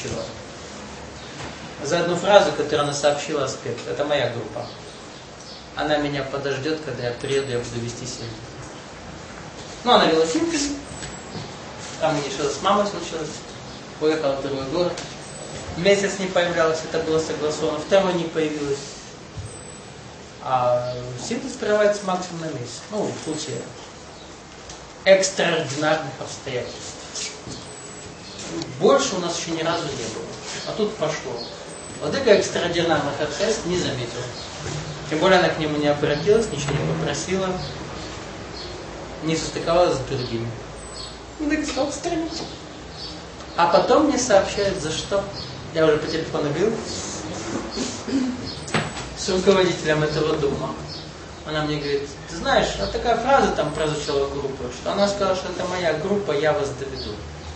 сообщила. За одну фразу, которую она сообщила аспект. Это моя группа. Она меня подождет, когда я приеду, я буду вести синтез. Ну, она вела синтез. Там у нее что-то с мамой случилось. Уехала в другой город. Месяц не появлялась, это было согласовано. Второй не появилась. А синтез прерывается максимум на месяц. Ну, в случае экстраординарных обстоятельств. Больше у нас еще ни разу не было. А тут пошло. Вот это экстраординарных обстоятельств не заметила. Тем более она к нему не обратилась, ничего не попросила. Не состыковалась с другими. И написала в страницу. А потом мне сообщают, за что. Я уже по телефону говорил с руководителем этого дома. Она мне говорит, ты знаешь, вот такая фраза там прозвучала в группе, что она сказала, что это моя группа, я вас доведу.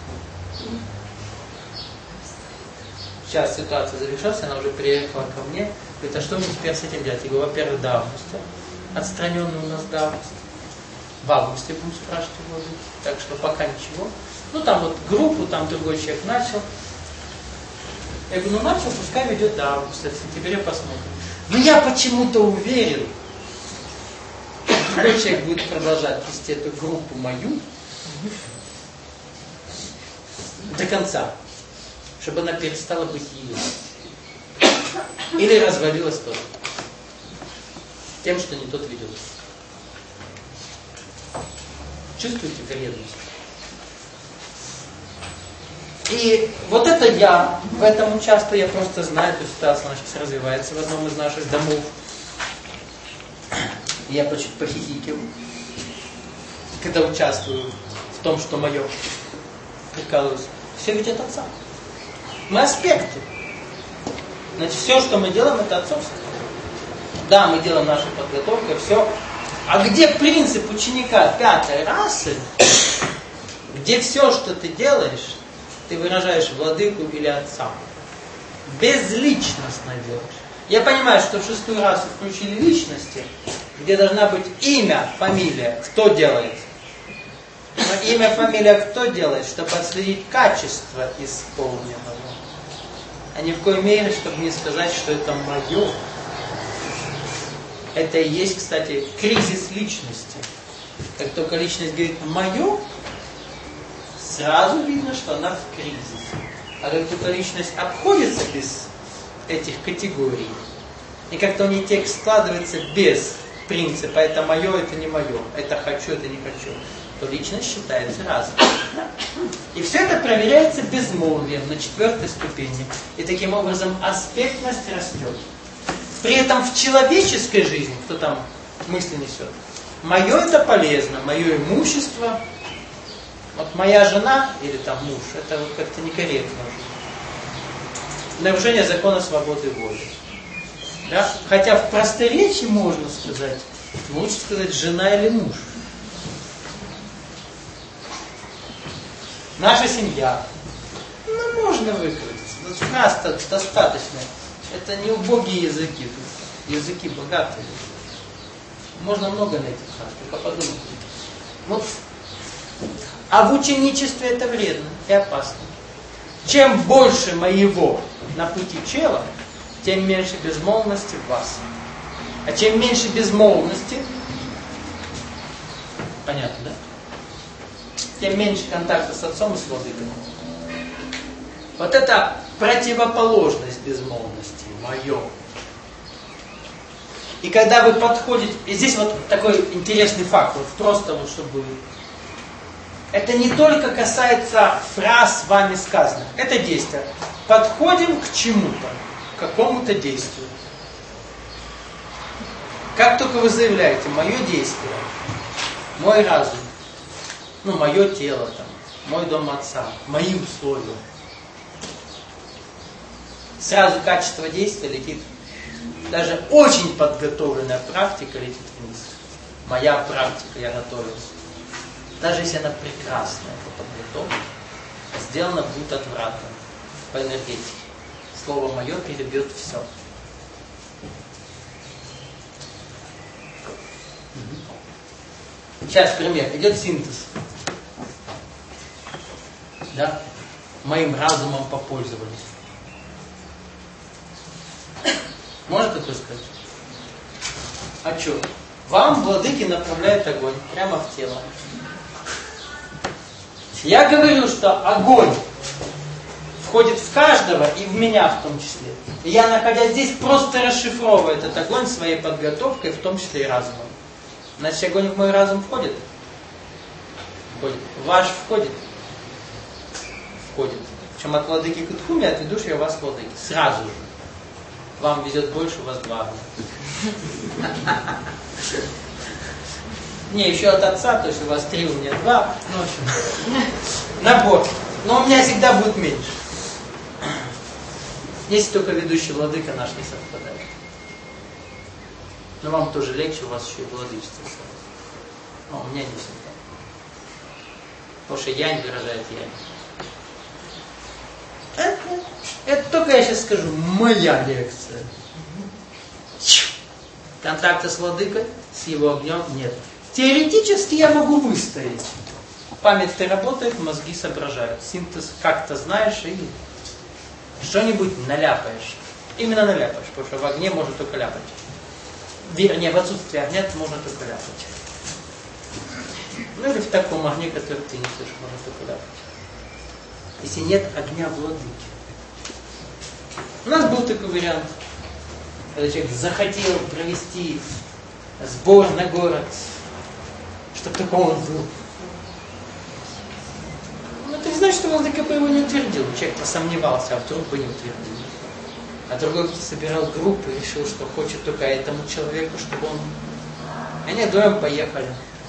Сейчас ситуация завершилась, она уже приехала ко мне. Говорит, а что мне теперь с этим делать? Я говорю, во-первых, до августа. Отстраненный у нас до августа. В августе будем спрашивать его жить. Так что пока ничего. Ну там вот группу, там другой человек начал. Я говорю, ну начал, пускай ведет до августа, в сентябре посмотрим. Но я почему-то уверен, что другой человек будет продолжать вести эту группу мою до конца, чтобы она перестала быть ее. Или развалилась тоже. Тем, что не тот ведет. Чувствуете вредность? И вот это я в этом участвую, я просто знаю эту ситуацию, она сейчас развивается в одном из наших домов. Я почти похихикиваю, когда участвую в том, что мое. Прикалываюсь. Все ведь от отца. Мы аспекты. Значит, все, что мы делаем, это отцовство. Да, мы делаем нашу подготовку, все. А где принцип ученика пятой расы, где все, что ты делаешь, ты выражаешь владыку или отца. Безличностно делаешь. Я понимаю, что в шестую расу включили личности, где должна быть имя, фамилия, кто делает. Но имя, фамилия, кто делает, чтобы отследить качество исполненного. А ни в коей мере, чтобы не сказать, что это мое. Это и есть, кстати, кризис личности. Как только личность говорит «мое», сразу видно, что она в кризисе. А как только личность обходится без этих категорий, и как-то у нее текст складывается без принципа «это мое, это не мое», «это хочу, это не хочу», то личность считается разной. И все это проверяется безмолвием на 4-й ступени. И таким образом аспектность растет. При этом в человеческой жизни, кто там мысли несет, мое это полезно, мое имущество, вот моя жена или там муж, это вот как-то некорректно. Нарушение закона свободы воли. Да? Хотя в просторечии можно сказать, лучше сказать жена или муж. Наша семья. Ну, можно выкрутиться. Вот фраз достаточно. Это не убогие языки. Тут языки богатые. Можно много найти фраз, только подумайте. Вот. А в ученичестве это вредно и опасно. Чем больше моего на пути чела, тем меньше безмолвности в вас. А чем меньше безмолвности, понятно, да? Тем меньше контакта с отцом и с владыкой. Вот это противоположность безмолвности, мое. И когда вы подходите, и здесь вот такой интересный факт, вот просто вот чтобы... Это не только касается фраз вами сказанных, это действие. Подходим к чему-то, к какому-то действию. Как только вы заявляете, мое действие, мой разум, ну, мое тело, там, мой дом отца, мои условия, сразу качество действия летит, даже очень подготовленная практика летит вниз. Моя практика, я готовился. Даже если она прекрасная по подготовке, сделана будет отвратно по энергетике. Слово мое перебьет все. Сейчас пример. Идет синтез. Да? моим разумом попользовались. Можно такое сказать? А что? Вам владыки направляют огонь прямо в тело. Я говорю, что огонь входит в каждого и в меня в том числе. И я, находясь здесь, просто расшифровываю этот огонь своей подготовкой, в том числе и разумом. Значит, огонь в мой разум входит? Входит. Ваш входит? Входит. Причем от владыки Кутхуми отведу я вас к владыке. Сразу же. Вам везет больше, у вас два огня. Не, еще от отца, то есть у вас 3, у меня 2. Ну, в общем, набор. Но у меня всегда будет меньше. Если только ведущий владыка наш не совпадает. Но вам тоже легче, у вас еще и владычество. Но у меня не всегда. Потому что янь выражает янь. Это только я сейчас скажу, моя лекция. Контакта с владыкой, с его огнем нет. Теоретически я могу выстоять. Память-то работает, мозги соображают. Синтез как-то знаешь и что-нибудь наляпаешь. Именно наляпаешь, потому что в огне можно только ляпать. Вернее, в отсутствии огня можно только ляпать. Ну или в таком огне, который ты несешь, можно только ляпать. Если нет огня владыки. У нас был такой вариант, когда человек захотел провести сбор на город, чтобы только он был. Ну, это не значит, что владыка бы его не утвердил. Человек посомневался, а вдруг бы не утвердил. А другой собирал группу и решил, что хочет только этому человеку, чтобы он... Они вдвоем поехали.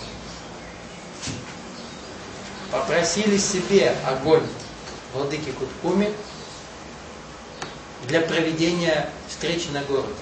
Попросили себе огонь владыки Кутхуми для проведения встречи на город.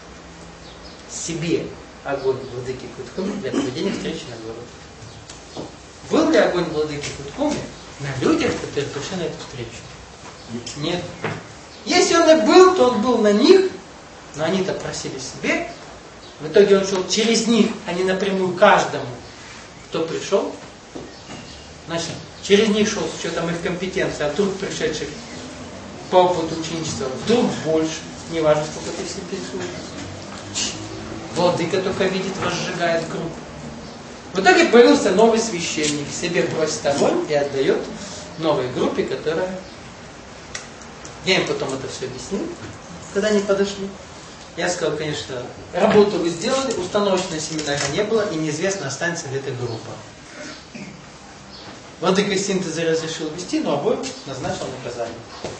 Себе огонь владыки Кутхуми для проведения встречи на город. Был ли огонь владыки Кутхуми на людях, которые пришли на эту встречу? Нет. Если он и был, то он был на них, но они-то просили себе. В итоге он шел через них, а не напрямую каждому, кто пришел. Значит, через них шел с учетом их компетенции, а вдруг пришедших по опыту ученичества вдруг больше, не важно, сколько ты себе рисуешь. Владыка только видит, разжигает круг. В итоге появился новый священник, себе бросит огонь и отдает новой группе, которая... Я им потом это все объяснил, когда они подошли. Я сказал, конечно, работу вы сделали, установочного семинара не было, и неизвестно, останется ли эта группа. Владыка синтеза разрешил вести, но обоим назначил наказание.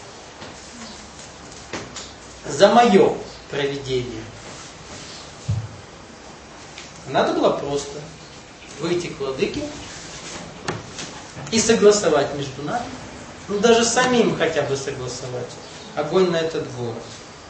За мое проведение. Надо было просто выйти к владыке и согласовать между нами. Ну, даже самим хотя бы согласовать. Огонь на этот город.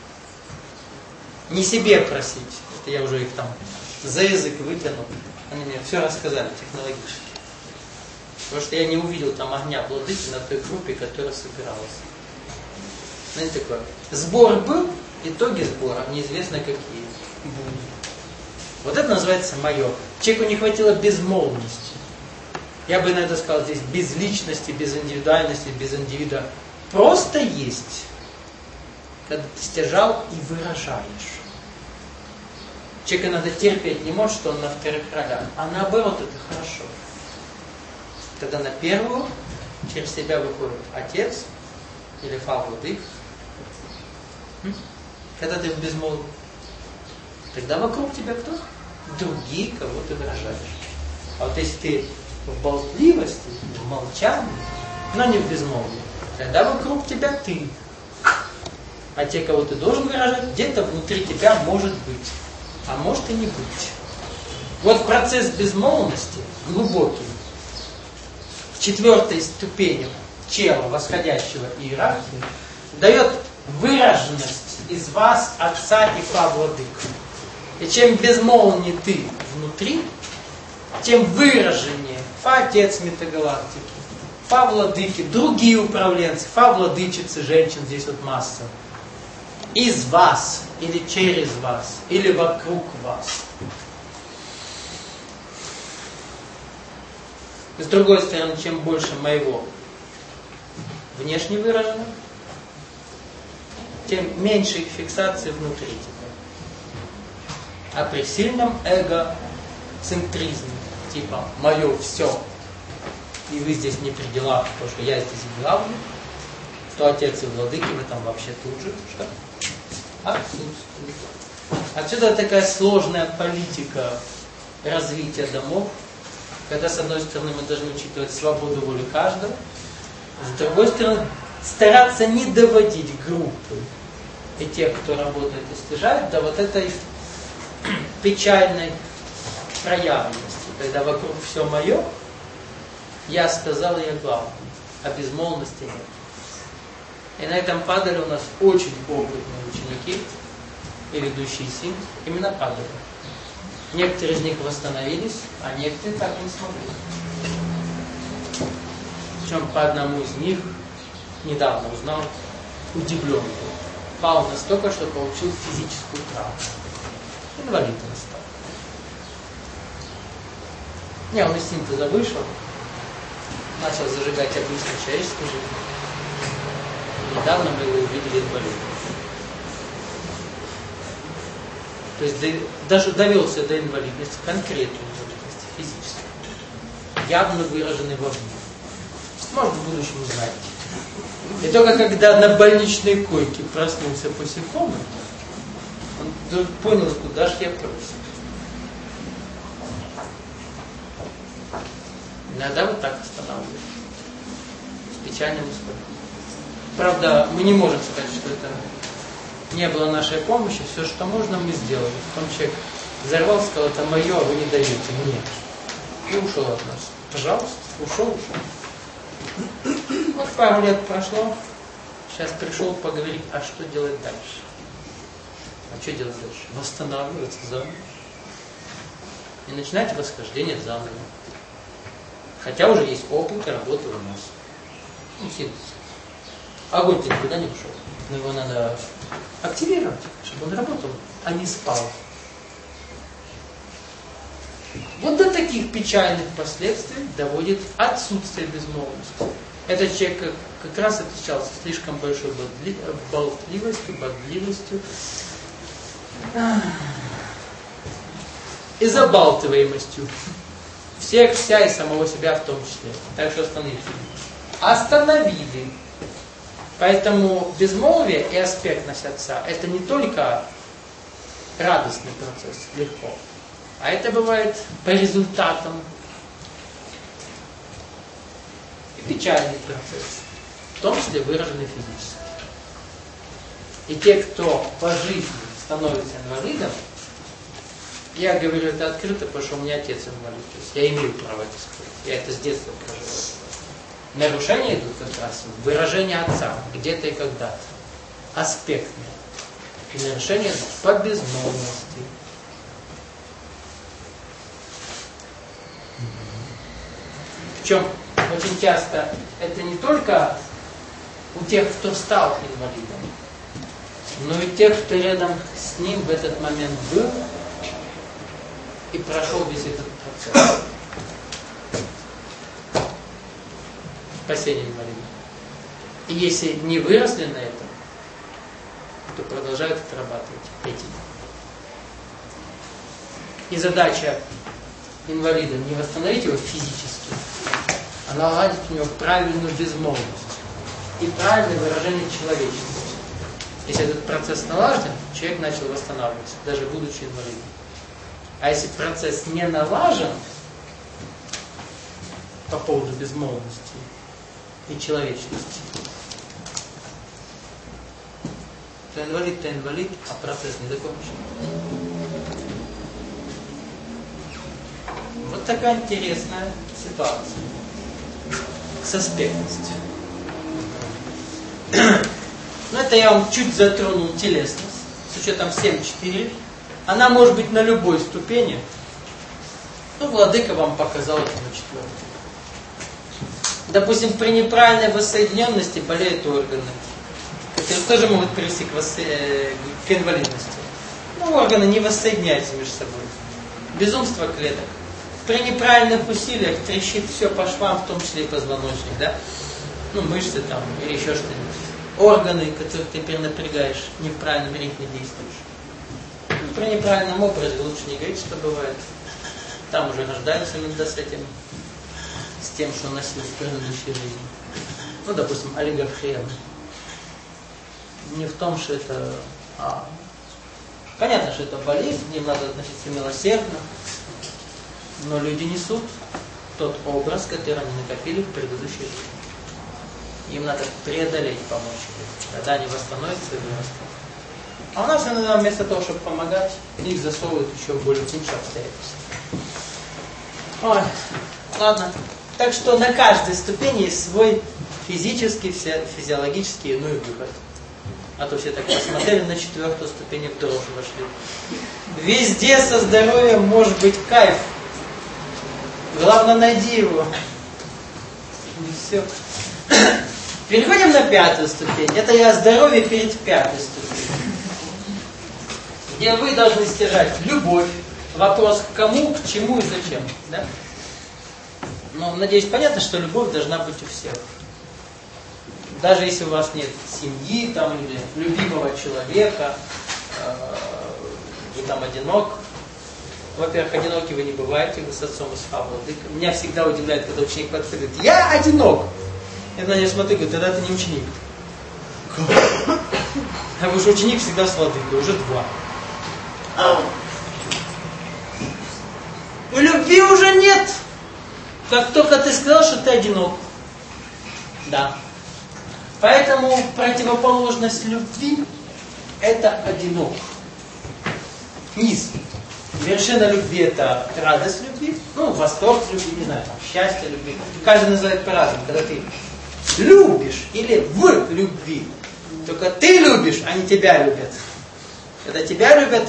Не себе просить. Это я уже их там за язык вытянул. Они мне все рассказали технологически. Потому что я не увидел там огня владыки на той группе, которая собиралась. Знаете, такое. Сбор был, итоги сбора неизвестно какие будут. Вот это называется мое. Человеку не хватило безмолвности. Я бы иногда сказал здесь без личности, без индивидуальности, без индивида. Просто есть. Когда ты стяжал и выражаешь. Человек иногда терпеть не может, что он на вторых ролях. А наоборот, это хорошо. Когда на первую через себя выходит отец или фа-владык. Когда ты в безмолвии. Тогда вокруг тебя кто? Другие, кого ты выражаешь. А вот если ты в болтливости, в молчании, но не в безмолвии, тогда вокруг тебя ты. А те, кого ты должен выражать, где-то внутри тебя может быть. А может и не быть. Вот процесс безмолвности глубокий. В 4-й ступени чела, восходящего иерархии, дает выраженность из вас отца и фа-владык. И чем безмолвнее ты внутри, тем выраженнее фа-отец метагалактики, фа-владыки, другие управленцы, фа-владычицы женщин, здесь вот масса, из вас, или через вас, или вокруг вас. С другой стороны, чем больше моего внешне выражено, тем меньше их фиксации внутри тебя. А при сильном эгоцентризме, типа «моё все», и вы здесь не при делах, потому что я здесь главный, то отец и владыки вы там вообще тут же что? Отсутствует. Отсюда такая сложная политика развития домов, когда с одной стороны мы должны учитывать свободу воли каждого, с другой стороны стараться не доводить группы и тех, кто работает и стяжает, до вот этой печальной проявленности, когда вокруг все мое, я сказал, я главный, а безмолвности нет. И на этом падали у нас очень опытные ученики и ведущие силы, именно падали. Некоторые из них восстановились, а некоторые так не смогли. Причем по одному из них недавно узнал, удивлен был. Пал настолько, что получил физическую травму. Инвалидом стал. Не, он из синтеза вышел, начал зажигать обычную человеческую жизнь. Недавно мы его увидели инвалидом. То есть даже довелся до инвалидности, конкретной инвалидности, физической. Явно выраженной вовне. Может, в будущем узнаете. И только когда на больничной койке проснулся после комы, он понял, куда же я просил. Иногда вот так останавливает. С печальным исходом. Правда, мы не можем сказать, что это не было нашей помощи. Все, что можно, мы сделали. Потом человек взорвался, сказал, это мое, а вы не даете мне. И ушел от нас. Пожалуйста, ушел. Вот пару лет прошло. Сейчас пришел поговорить, а что делать дальше? А что делать дальше? Восстанавливаться заново. И начинать восхождение заново. Хотя уже есть опыт работы у нас. Синтез. Огонь-то никуда не ушел. Но его надо активировать, чтобы он работал, а не спал. Вот до таких печальных последствий доводит отсутствие безмолвности. Этот человек как раз отличался слишком большой болтливостью и забалтываемостью. Всех, вся и самого себя в том числе. Так что остановили. Поэтому безмолвие и аспектность Отца это не только радостный процесс, легко, а это бывает по результатам и печальный процесс, в том числе выраженный физически. И те, кто по жизни становится инвалидом, я говорю это открыто, потому что у меня отец инвалид, то есть я имею право это сказать, я это с детства проживаю. Нарушения идут как раз в выражении Отца, где-то и когда-то. Аспектные. И нарушения идут по безмолвности. Причем очень часто это не только у тех, кто стал инвалидом, но и тех, кто рядом с ним в этот момент был и прошел весь этот процесс. Спасение инвалидов. И если не выросли на этом, то продолжают отрабатывать этим. И задача инвалида не восстановить его физически, а наладить у него правильную безмолвность и правильное выражение человечности. Если этот процесс налажен, человек начал восстанавливаться, даже будучи инвалидом. А если процесс не налажен по поводу безмолвности и человечности, то инвалид, а процесс не закончен. Вот такая интересная ситуация с аспектностью. Но это я вам чуть затронул телесность, с учетом 7.4. Она может быть на любой ступени. Ну, владыка вам показал это на 4. Допустим, при неправильной воссоединенности болеют органы, которые тоже могут привести к инвалидности. Ну, органы не воссоединяются между собой. Безумство клеток. При неправильных усилиях трещит все по швам, в том числе и позвоночник, да? ну, мышцы там, или еще что-нибудь. Органы, которых ты перенапрягаешь, не в правильном ритме действуешь. Ну, при неправильном образе лучше не говорить, что бывает. Там уже рождаются иногда с этим, с тем, что носил в предыдущей жизни. Ну, допустим, олигофрен. Не в том, что это... Понятно, что это болезнь, к ним надо относиться милосердно, но люди несут тот образ, который они накопили в предыдущей жизни. Им надо преодолеть, помочь. Тогда они восстановятся и вырастут. А у нас иногда вместо того, чтобы помогать, их засовывают еще в более худшие обстоятельства. Ой, ладно. Так что на каждой ступени есть свой физический, физиологический иной выход. А то все так посмотрели на 4-ю ступень и в дрожь вошли. Везде со здоровьем может быть кайф. Главное, найди его. И все. Переходим на 5-ю ступень. Это я о здоровье перед 5-й ступенью. Где вы должны стяжать любовь. Вопрос к кому, к чему и зачем. Да? Ну, надеюсь, понятно, что любовь должна быть у всех. Даже если у вас нет семьи там, или любимого человека, вы там одинок. Во-первых, одиноки вы не бываете, вы с отцом и с владыкой. Меня всегда удивляет, когда ученик подходит, говорит, я одинок. Я на него смотрю, говорю, тогда ты не ученик. А вы же ученик всегда с владыкой, уже 2. И любви уже нет. Как только ты сказал, что ты одинок. Да. Поэтому противоположность любви – это одинок. Низ. Вершина любви – это радость любви, ну, восторг любви, не знаю, там, счастье любви. Каждый называет по-разному. Когда ты любишь или в любви, только ты любишь, а не тебя любят. Когда тебя любят,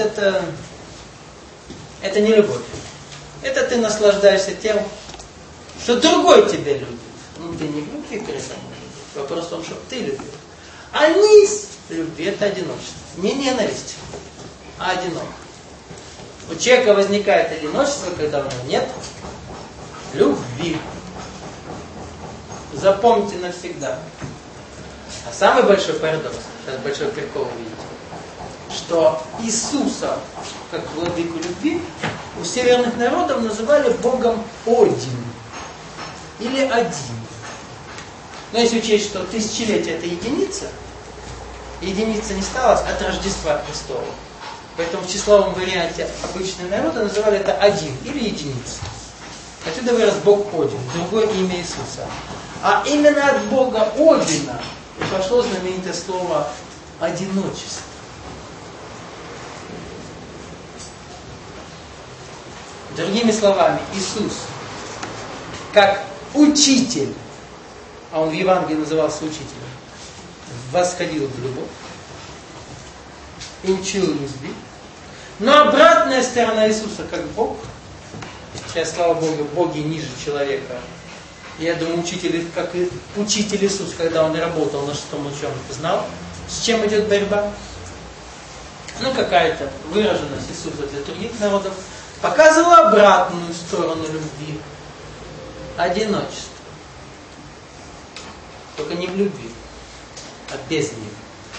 это не любовь. Это ты наслаждаешься тем, что другой тебя любит. Ну, ты не в любви перед собой. Вопрос в том, чтобы ты любил. А низ любви – это одиночество. Не ненависть, а одинок. У человека возникает одиночество, когда у него нет любви. Запомните навсегда. А самый большой парадокс, сейчас большой прикол увидите, что Иисуса, как владыку любви, у северных народов называли Богом Один. Или Один. Но если учесть, что тысячелетие это единица не стала от Рождества Христова. Поэтому в числовом варианте обычные народы называли это один или единица. Отсюда вырос Бог Один, другое имя Иисуса. А именно от Бога Одина и пошло знаменитое слово одиночество. Другими словами, Иисус, как учитель, а он в Евангелии назывался учителем, восходил в любовь и учил любви. Но обратная сторона Иисуса, как Бог, сейчас, слава Богу, боги ниже человека. Я думаю, учитель, как и учитель Иисус, когда он работал на 6-м ученом, знал, с чем идет борьба. Ну, какая-то выраженность Иисуса для других народов показывала обратную сторону любви. Одиночество. Только не в любви, а без нее.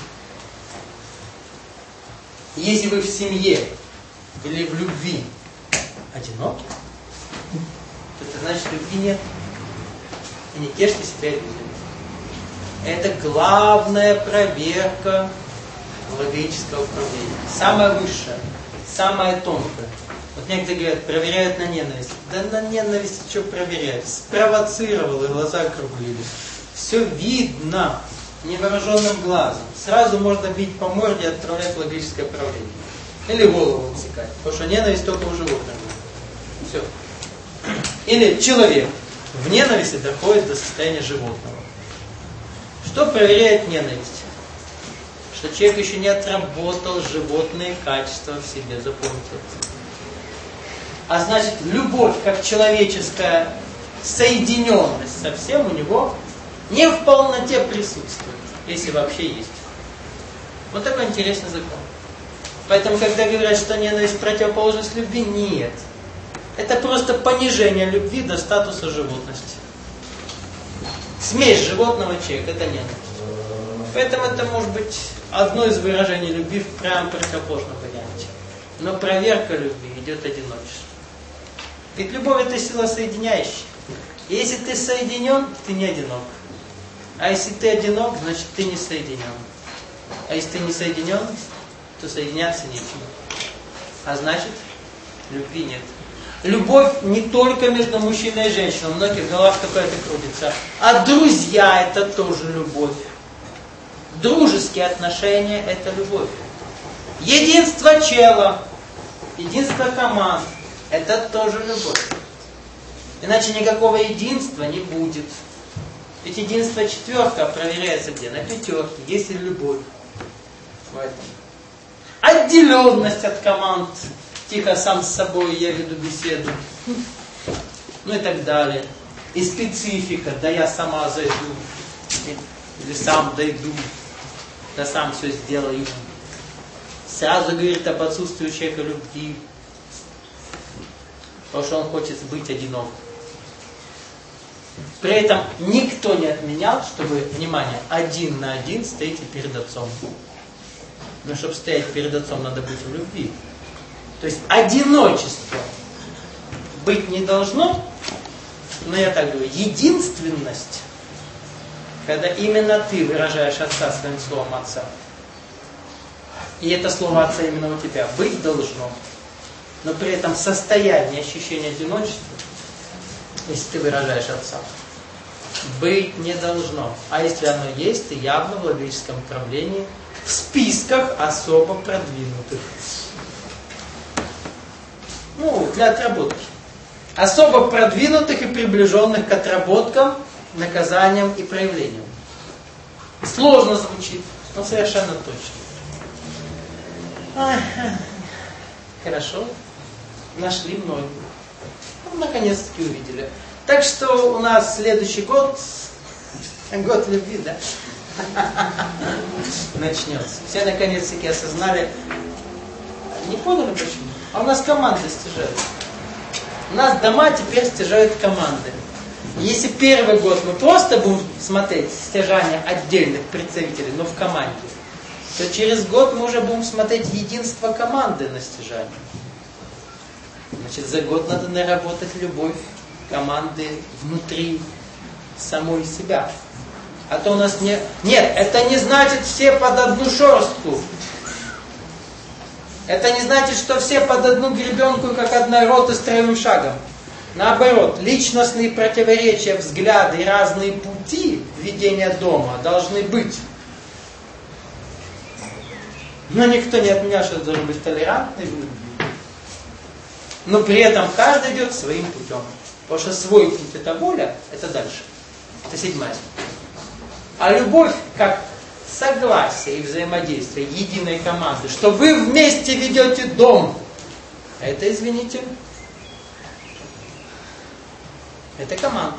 Если вы в семье или в любви одиноки, то это значит, любви нет. И не тешьте себя иллюзиями. Это главная проверка владыческого управления. Самая высшая, самая тонкая. Вот некоторые говорят, проверяют на ненависть. Да на ненависть что проверяют? Спровоцировал, и глаза округлились. Все видно невооруженным глазом. Сразу можно бить по морде и отправлять в логическое правление. Или голову отсекать. Потому что ненависть только у животных. Все. Или человек в ненависти доходит до состояния животного. Что проверяет ненависть? Что человек еще не отработал животные качества в себе. Запомните это. А значит, любовь как человеческая соединенность со всем у него не в полноте присутствует, если вообще есть. Вот такой интересный закон. Поэтому, когда говорят, что ненависть противоположность любви, нет. Это просто понижение любви до статуса животности. Смесь животного и человека, это нет. Поэтому это может быть одно из выражений любви в прям противоположном варианте. Но проверка любви идет одиночество. Ведь любовь это сила соединяющая. И если ты соединен, ты не одинок. А если ты одинок, значит ты не соединен. А если ты не соединен, то соединяться нечем. А значит, любви нет. Любовь не только между мужчиной и женщиной, у многих в головах такое это крутится. А друзья это тоже любовь. Дружеские отношения это любовь. Единство чела, единство команд это тоже любовь. Иначе никакого единства не будет. Ведь единство четверка проверяется где? На пятерке. Есть ли любовь в этом? Отделенность от команд. Тихо сам с собой я веду беседу. Ну и так далее. И специфика. Да я сама зайду. Или сам дойду. Да сам все сделаю. Сразу говорит об отсутствии у человека любви. Потому что он хочет быть одинок. При этом никто не отменял, чтобы, внимание, один на один стоите перед отцом. Но чтобы стоять перед отцом, надо быть в любви. То есть одиночество быть не должно, но я так говорю, единственность, когда именно ты выражаешь отца своим словом отца. И это слово отца именно у тебя быть должно. Но при этом состояние, ощущение одиночества, если ты выражаешь отца, быть не должно. А если оно есть, то явно в логическом направлении, в списках особо продвинутых. Ну, для отработки. Особо продвинутых и приближенных к отработкам, наказаниям и проявлениям. Сложно звучит, но совершенно точно. Хорошо. Нашли многие. Ну, наконец-таки увидели. Так что у нас следующий год, год любви, да? Начнется. Все наконец-таки осознали. Не поняли почему? А у нас команды стяжаются. У нас дома теперь стяжают команды. Если первый год мы просто будем смотреть стяжание отдельных представителей, но в команде, то через год мы уже будем смотреть единство команды на стяжание. Значит, за год надо наработать любовь команды внутри самой себя. А то у нас не... Нет, это не значит все под одну шерстку. Это не значит, что все под одну гребенку, как одна рота строевым шагом. Наоборот, личностные противоречия, взгляды и разные пути ведения дома должны быть. Но никто не отменял, что это должен быть толерантный в любви. Но при этом каждый идет своим путем. Потому что свой путь это воля, это дальше. Это 7-я. А любовь как согласие и взаимодействие единой команды, что вы вместе ведете дом. Это, извините, это команда.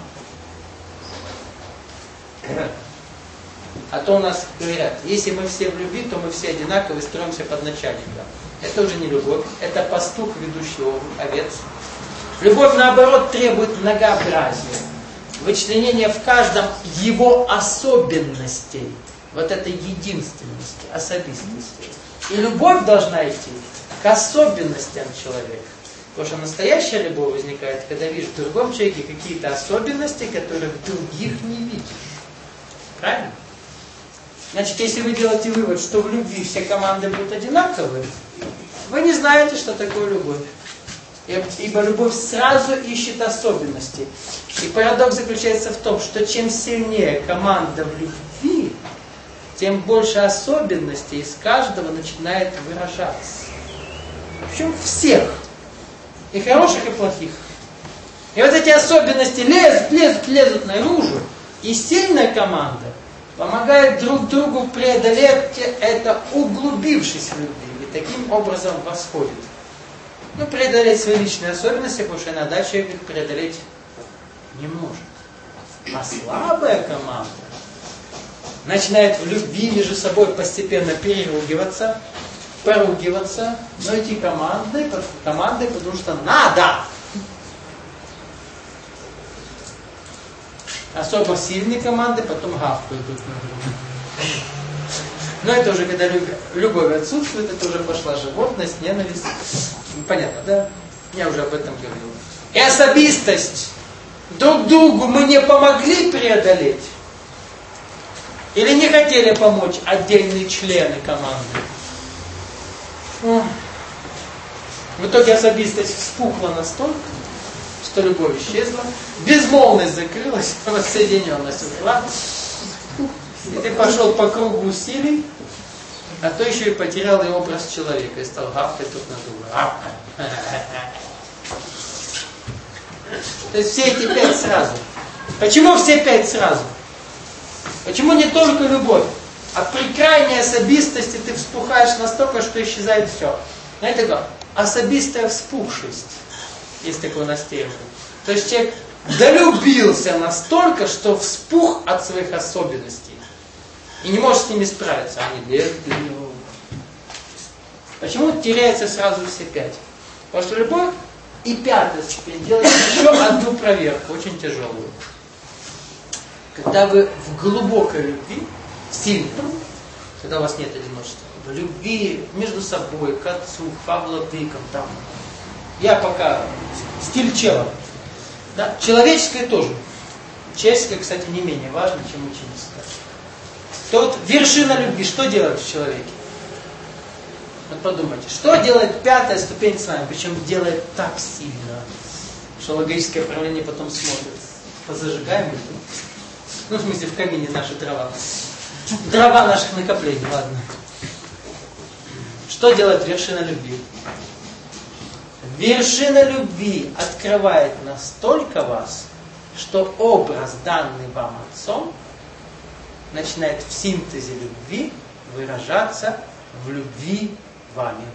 А то у нас говорят, если мы все в любви, то мы все одинаковые, строимся под начальником. Это уже не любовь, это пастух, ведущий овец. Любовь, наоборот, требует многообразия, вычленения в каждом его особенностей, вот этой единственности, особистости. И любовь должна идти к особенностям человека. Потому что настоящая любовь возникает, когда видишь в другом человеке какие-то особенности, которые в других не видишь. Правильно? Значит, если вы делаете вывод, что в любви все команды будут одинаковые, вы не знаете, что такое любовь. Ибо любовь сразу ищет особенности. И парадокс заключается в том, что чем сильнее команда в любви, тем больше особенностей из каждого начинает выражаться. Причем всех. И хороших, и плохих. И вот эти особенности лезут наружу. И сильная команда помогает друг другу преодолеть это, углубившись в любви. И таким образом восходит. Ну, преодолеть свои личные особенности, потому что иногда человек их преодолеть не может. А слабая команда начинает в любви между собой постепенно переругиваться, поругиваться, но эти команды, потому что надо. особо сильные команды потом гавкают друг на друга. Но это уже когда любовь отсутствует, это уже пошла животность, ненависть. Понятно, да? Я уже об этом говорил. И особистость друг другу мы не помогли преодолеть. Или не хотели помочь отдельные члены команды. В итоге особистость вспухла настолько, что любовь исчезла, безмолвность закрылась, воссоединенность ушла. И ты пошел по кругу усилий, а то еще и потерял и образ человека, и стал гавкать тут на друга. То есть все эти 5 сразу. Почему все 5 сразу? Почему не только любовь? А при крайней особистости ты вспухаешь настолько, что исчезает все. Знаете как? Особистая вспухшесть. Есть такой у нас термин. То есть человек долюбился настолько, что вспух от своих особенностей. И не может с ними справиться. Они лезут. Почему теряется сразу все 5? Потому что любовь и 5-я ступень делает еще одну проверку, очень тяжелую. Когда вы в глубокой любви, сильной, когда у вас нет одиночества, в любви между собой, к отцу, к владыкам, там. Я пока стиль чела. Да? Человеческое тоже. Человеческое, кстати, не менее важно, чем ученическое. То вот вершина любви, что делает в человеке? Вот подумайте, что делает 5-я ступень с вами, причем делает так сильно, что логическое правление потом смотрит. Позажигаем их. Ну, в смысле, в камине наши дрова. Дрова наших накоплений, ладно. Что делает вершина любви? Вершина любви открывает настолько вас, что образ, данный вам Отцом, начинает в синтезе любви выражаться в любви вами.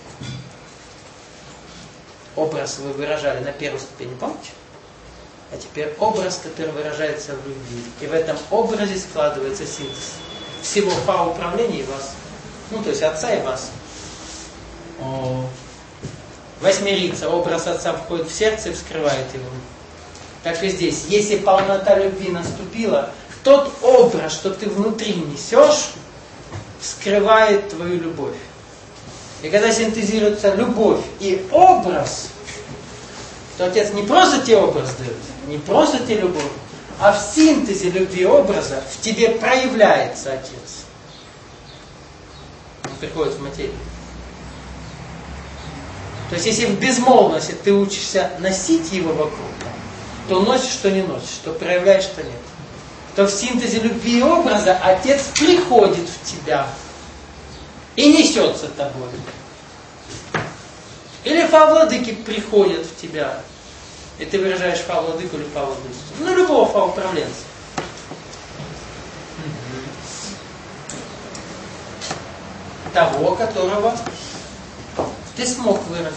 Образ вы выражали на 1-й ступени, помните? А теперь образ, который выражается в любви. И в этом образе складывается синтез всего управления и вас. Ну, то есть Отца и вас. Восьмерица, образ Отца входит в сердце и вскрывает его. Так и здесь. Если полнота любви наступила, тот образ, что ты внутри несешь, скрывает твою любовь. И когда синтезируется любовь и образ, то Отец не просто тебе образ дает, не просто тебе любовь, а в синтезе любви и образа в тебе проявляется Отец. Он приходит в материю. То есть, если в безмолвности ты учишься носить его вокруг, то носишь, что не носишь, то проявляешь, что нет. То в синтезе любви и образа Отец приходит в тебя и несется тобой. Или фа-владыки приходят в тебя, и ты выражаешь фа-владыку или фа-владычество. Ну, любого фа-управленца. Того, которого ты смог выразить.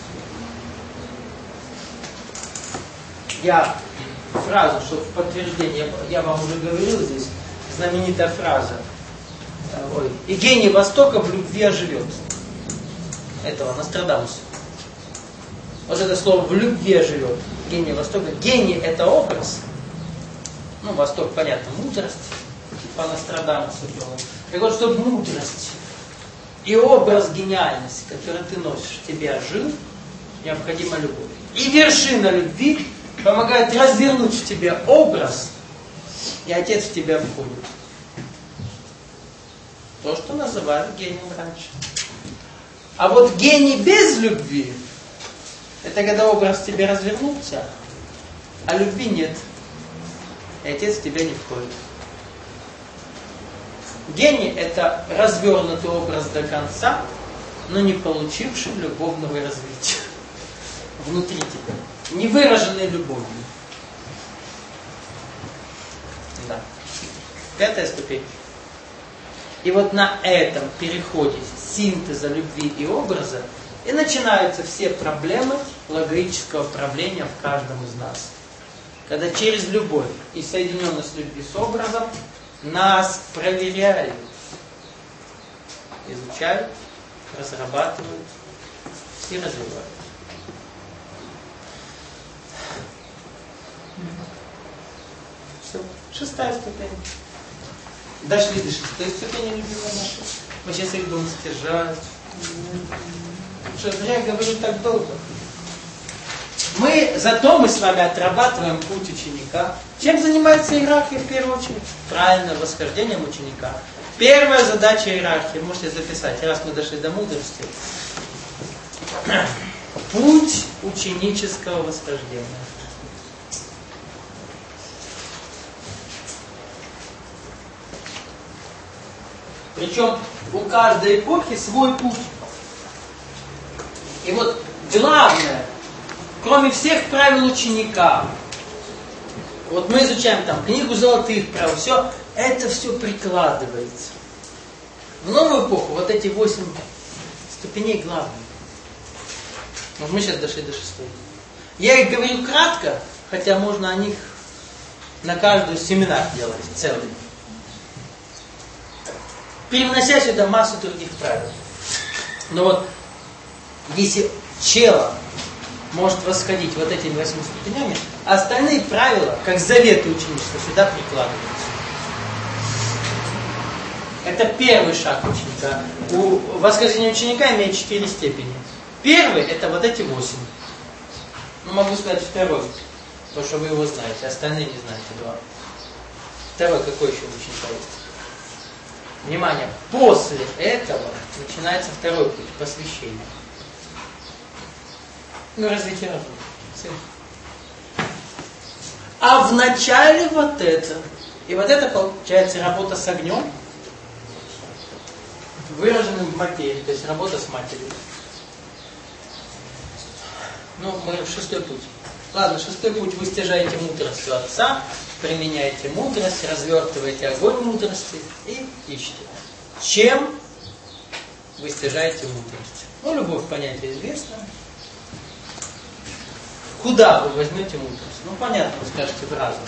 Я фразу, что в подтверждение, я вам уже говорил здесь, знаменитая фраза. И гений Востока в любви оживет. Этого Нострадамуса. Вот это слово в любви оживет. Гений Востока. Гений это образ. Ну, Восток, понятно, мудрость. По Нострадамусу. Так вот, чтобы мудрость и образ гениальности, который ты носишь, тебе ожил, необходима любовь. И вершина любви помогает развернуть в тебе образ, и Отец в тебя входит. То, что называли гением раньше. А вот гений без любви, это когда образ в тебе развернулся, а любви нет. И Отец в тебя не входит. Гений это развернутый образ до конца, но не получивший любовного развития. Внутри тебя. Не выраженной любовью. Да. 5-я ступень. И вот на этом переходе синтеза любви и образа и начинаются все проблемы логического правления в каждом из нас. Когда через любовь и соединенность любви с образом нас проверяют, изучают, разрабатывают и развивают. Все. 6-я ступень. Дошли до 6-й ступени, любимые наши. Мы сейчас их будем стяжать. Что я говорю так долго? Зато мы с вами отрабатываем путь ученика. Чем занимается иерархия в первую очередь? Правильно, восхождением ученика. Первая задача иерархии, можете записать, раз мы дошли до мудрости. Путь ученического восхождения. Причем у каждой эпохи свой путь. И вот главное, кроме всех правил ученика, вот мы изучаем там книгу золотых правил, это все прикладывается. В новую эпоху вот эти 8 ступеней главные. Вот мы сейчас дошли до 6-й. Я их говорю кратко, хотя можно о них на каждую семинар делать целый. Перенося сюда массу других правил. Но вот если чело может восходить вот этими 8 ступенями, остальные правила, как заветы ученичества, сюда прикладываются. Это первый шаг ученика. У восхождения ученика имеет 4 степени. Первый это вот эти 8. Ну, могу сказать второй, потому что вы его знаете, остальные не знаете 2. Второй какой еще у ученика есть? Внимание, после этого начинается второй путь, посвящение. Ну, развитие разума. А в начале вот это. И вот это получается работа с огнем, выраженным в материи, то есть работа с матерью. Ну, мы в 6-й путь. Ладно, 6-й путь вы стяжаете мудростью Отца, применяете мудрость, развертываете огонь мудрости и ищете. Чем вы стяжаете мудрость? Ну, любовь понятие известно. Куда вы возьмете мудрость? Ну, понятно, вы скажете в разум.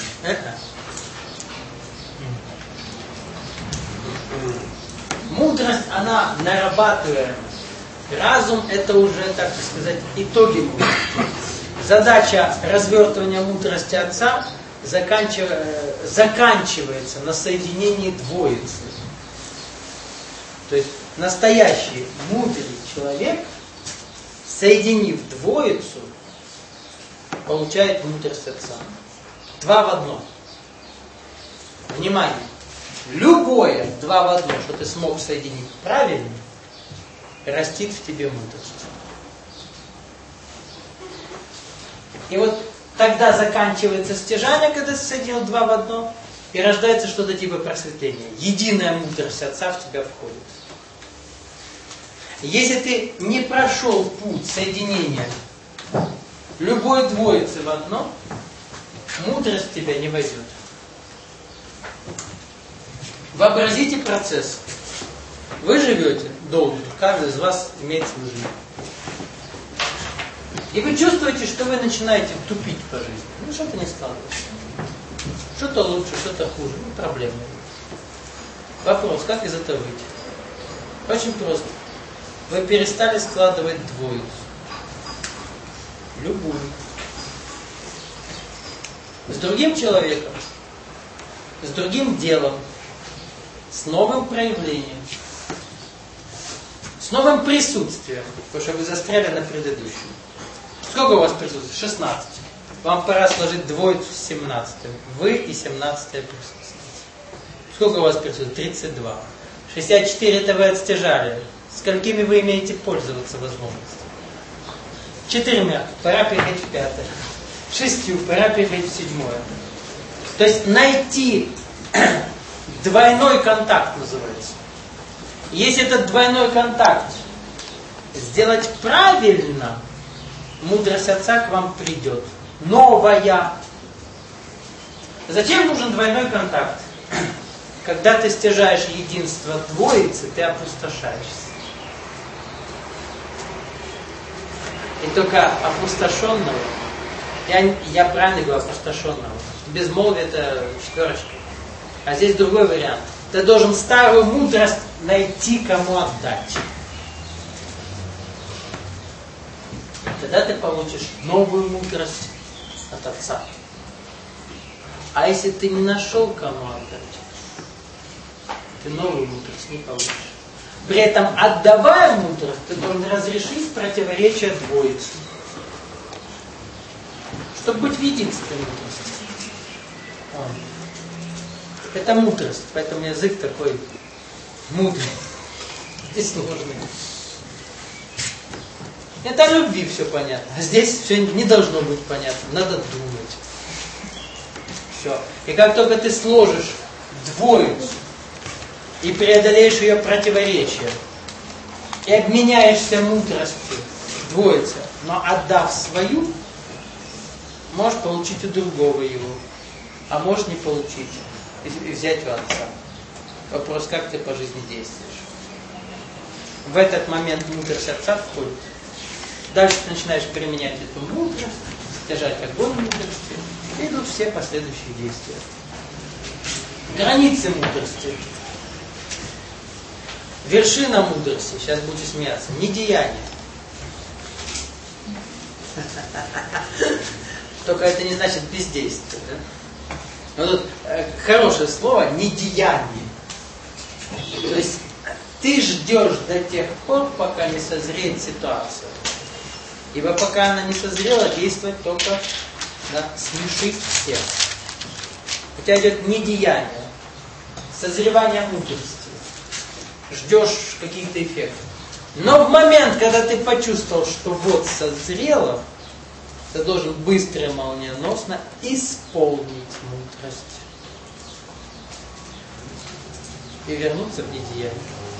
Мудрость, она нарабатываемая. Разум это уже, так сказать, итоги мудрости. Задача развертывания мудрости Отца заканчивается на соединении двоицы. То есть настоящий мудрый человек, соединив двоицу, получает мудрость Отца. 2 в 1. Внимание! Любое 2 в 1, что ты смог соединить правильно, растит в тебе мудрость. И вот тогда заканчивается стяжание, когда ты соединил 2 в 1, и рождается что-то типа просветления. Единая мудрость Отца в тебя входит. Если ты не прошел путь соединения любой двоицы в одно, мудрость в тебя не войдет. Вообразите процесс. Вы живете долго, каждый из вас имеет свою жизнь. И вы чувствуете, что вы начинаете тупить по жизни. Ну, что-то не складывается. Что-то лучше, что-то хуже. Ну, проблемы. Вопрос, как из этого выйти? Очень просто. Вы перестали складывать двоицу. Любую. С другим человеком, с другим делом, с новым проявлением, с новым присутствием, потому что вы застряли на предыдущем. Сколько у вас присутствует? 16. Вам пора сложить двоицу с 17. Вы и 17-е присутствие. Сколько у вас присутствует? 32. 64 это вы отстяжали. Сколькими вы имеете пользоваться возможностью? 4. Пора переходить в 5. 6. Пора переходить в 7. То есть найти двойной контакт называется. Если этот двойной контакт сделать правильно, мудрость Отца к вам придет. Новая. Зачем нужен двойной контакт? Когда ты стяжаешь единство двоицы, ты опустошаешься. И только опустошенного, я правильно говорю, опустошенного, безмолвие это 4. А здесь другой вариант. Ты должен старую мудрость найти, кому отдать. Тогда ты получишь новую мудрость от Отца. А если ты не нашел, кому отдать, ты новую мудрость не получишь. При этом, отдавая мудрость, ты должен разрешить противоречия двоицы. Чтобы быть в единстве мудрости. Это мудрость, поэтому язык такой мудрый и сложный. Это о любви все понятно. А здесь все не должно быть понятно. Надо думать. Все. И как только ты сложишь двоицу и преодолеешь ее противоречия, и обменяешься мудростью двоицы, но отдав свою, можешь получить у другого его, а можешь не получить и взять у отца. Вопрос, как ты по жизни действуешь. В этот момент мудрость отца входит. Дальше ты начинаешь применять эту мудрость, держать огонь мудрости, и идут все последующие действия. Границы мудрости. Вершина мудрости, сейчас будете смеяться, не деяние. Только это не значит бездействие. Да? Но тут хорошее слово недеяние. То есть ты ждешь до тех пор, пока не созреет ситуация. Ибо пока она не созрела, действовать только смешить всех. У тебя идет недеяние, созревание мудрости. Ждешь каких-то эффектов. Но в момент, когда ты почувствовал, что вот созрело, ты должен быстро и молниеносно исполнить мудрость. И вернуться в недеяние.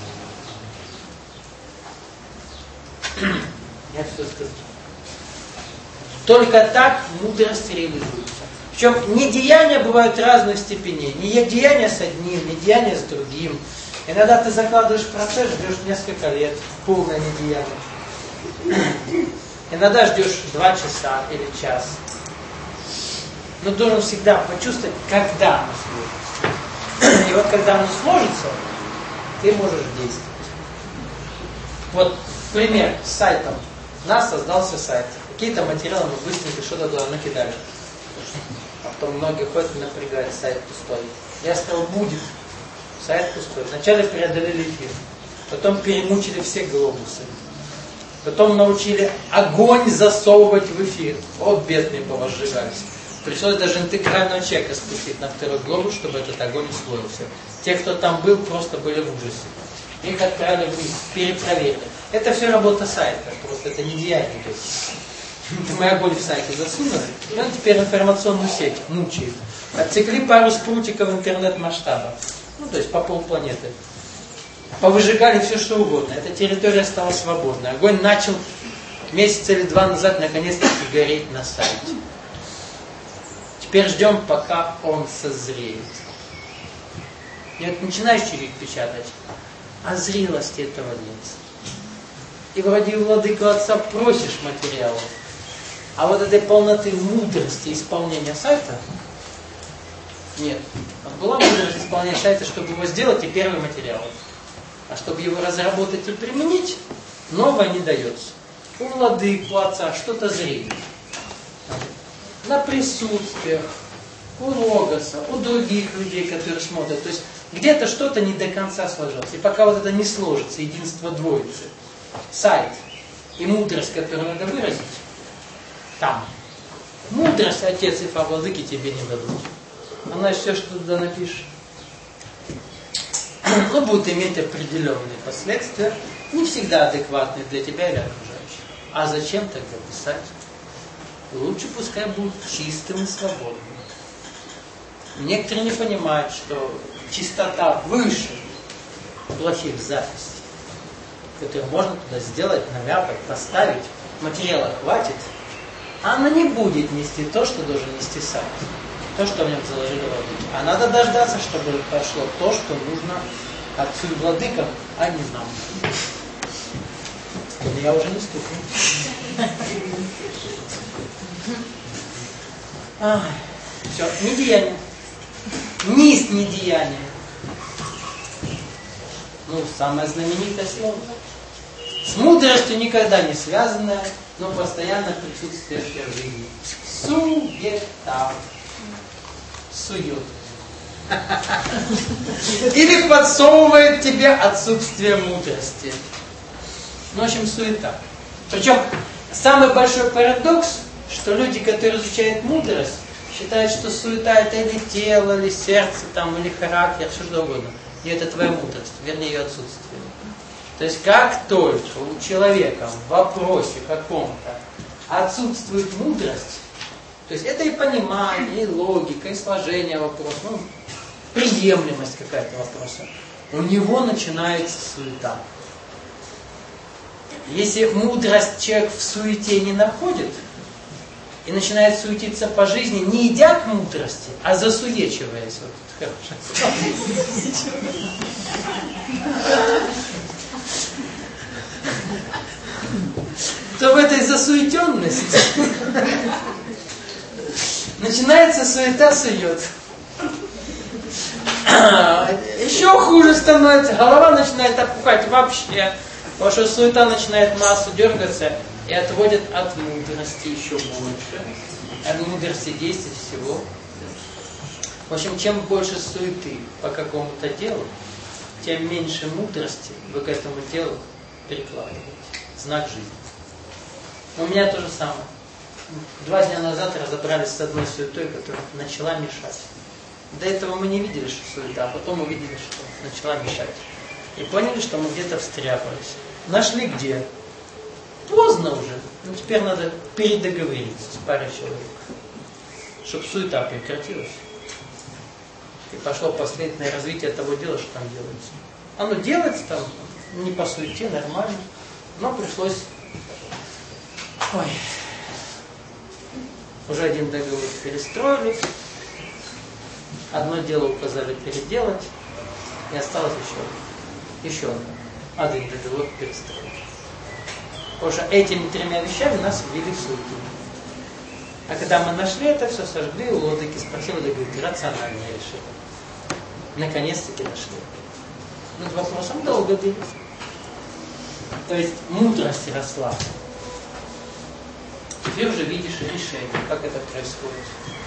Я все сказал. Только так мудрость реализуется. Причем недеяния бывают разных степеней. Недеяния с одним, недеяния с другим. Иногда ты закладываешь процесс, ждешь несколько лет, полное недеяние. Иногда ждешь 2 часа или час. Но должен всегда почувствовать, когда оно сложится. И вот когда оно сложится, ты можешь действовать. Вот пример с сайтом. У нас создался сайт. Какие-то материалы мы быстренько что-то туда накидали. А потом многие ходят и напрягают, сайт пустой. Я сказал, будет. Сайт пустой. Вначале преодолели эфир. Потом перемучили все глобусы. Потом научили огонь засовывать в эфир. Вот бедные повозжигались. Пришлось даже интегрального человека спустить на второй глобус, чтобы этот огонь усвоился. Те, кто там был, просто были в ужасе. Их отправили вниз, перепроверили. Это все работа сайта, просто это не деяние. Это моя боль в сайте засунули, и он теперь информационную сеть мучает. Отсекли пару спрутиков интернет-масштаба. Ну, то есть по полпланеты. Повыжигали все, что угодно. Эта территория стала свободной. Огонь начал месяца или 2 назад наконец-таки гореть на сайте. Теперь ждем, пока он созреет. И вот начинаешь чуть-чуть печатать, а зрелости этого нет. И вроде у владыку отца просишь материалов, а вот этой полноты мудрости исполнения сайта нет. Вот была мудрость исполнения сайта, чтобы его сделать, и первый материал. А чтобы его разработать и применить, новое не дается. У владыку отца что-то зреет. На присутствиях, у Логоса, у других людей, которые смотрят. То есть где-то что-то не до конца сложилось. И пока вот это не сложится, единство двоицы, сайт и мудрость, которую надо выразить, там. Мудрость отец и владыки тебе не дадут. Она все, что туда напишешь, но будет иметь определенные последствия, не всегда адекватные для тебя или окружающих. А зачем тогда писать? Лучше пускай будет чистым и свободным. Некоторые не понимают, что чистота выше плохих записей, которые можно туда сделать, наляпать, поставить, материала хватит, а она не будет нести то, что должен нести сайт, то, что в нем заложили владыки. А надо дождаться, чтобы пошло то, что нужно отцу и владыкам, а не нам. Я уже не стукну. Все, недеяние. Низ недеяния. Ну, самое знаменитое слово. С мудростью никогда не связанное, но постоянно присутствующее в жизни. Суета. сует. Или подсовывает тебе отсутствие мудрости. Ну, в общем, суета. Причем самый большой парадокс, что люди, которые изучают мудрость, считают, что суета это или тело, или сердце, там, или характер, что угодно. И это твоя мудрость, вернее ее отсутствие. То есть как только у человека в вопросе каком-то отсутствует мудрость, то есть это и понимание, и логика, и сложение вопроса, ну, приемлемость какая-то вопроса, у него начинается суета. Если мудрость человек в суете не находит и начинает суетиться по жизни, не идя к мудрости, а засуечиваясь, вот это хорошее то в этой засуетенности начинается суета-сует. Еще хуже становится, голова начинает опухать вообще, потому что суета начинает массу дергаться и отводит от мудрости еще больше, от мудрости действий всего. В общем, чем больше суеты по какому-то делу, тем меньше мудрости вы к этому делу перекладываете. Знак жизни. У меня то же самое. 2 дня назад разобрались с одной суетой, которая начала мешать. До этого мы не видели, что суета, а потом увидели, что начала мешать. И поняли, что мы где-то встряпались. Нашли где? Поздно уже. Ну теперь надо передоговориться с парой человек, чтобы суета прекратилась. И пошло последовательное развитие того дела, что там делается. Оно делается там не по суете, нормально. Но пришлось... Ой... Уже один договор перестроили. Одно дело указали переделать. И осталось еще один договор перестроить. Потому что этими 3 вещами нас ввели в суету. А когда мы нашли это все, сожгли у владыки, спросили, да говорит, рациональное решение. Наконец-таки нашли. Над вопросом долго били. То есть мудрость росла. Теперь уже видишь решение, как это происходит.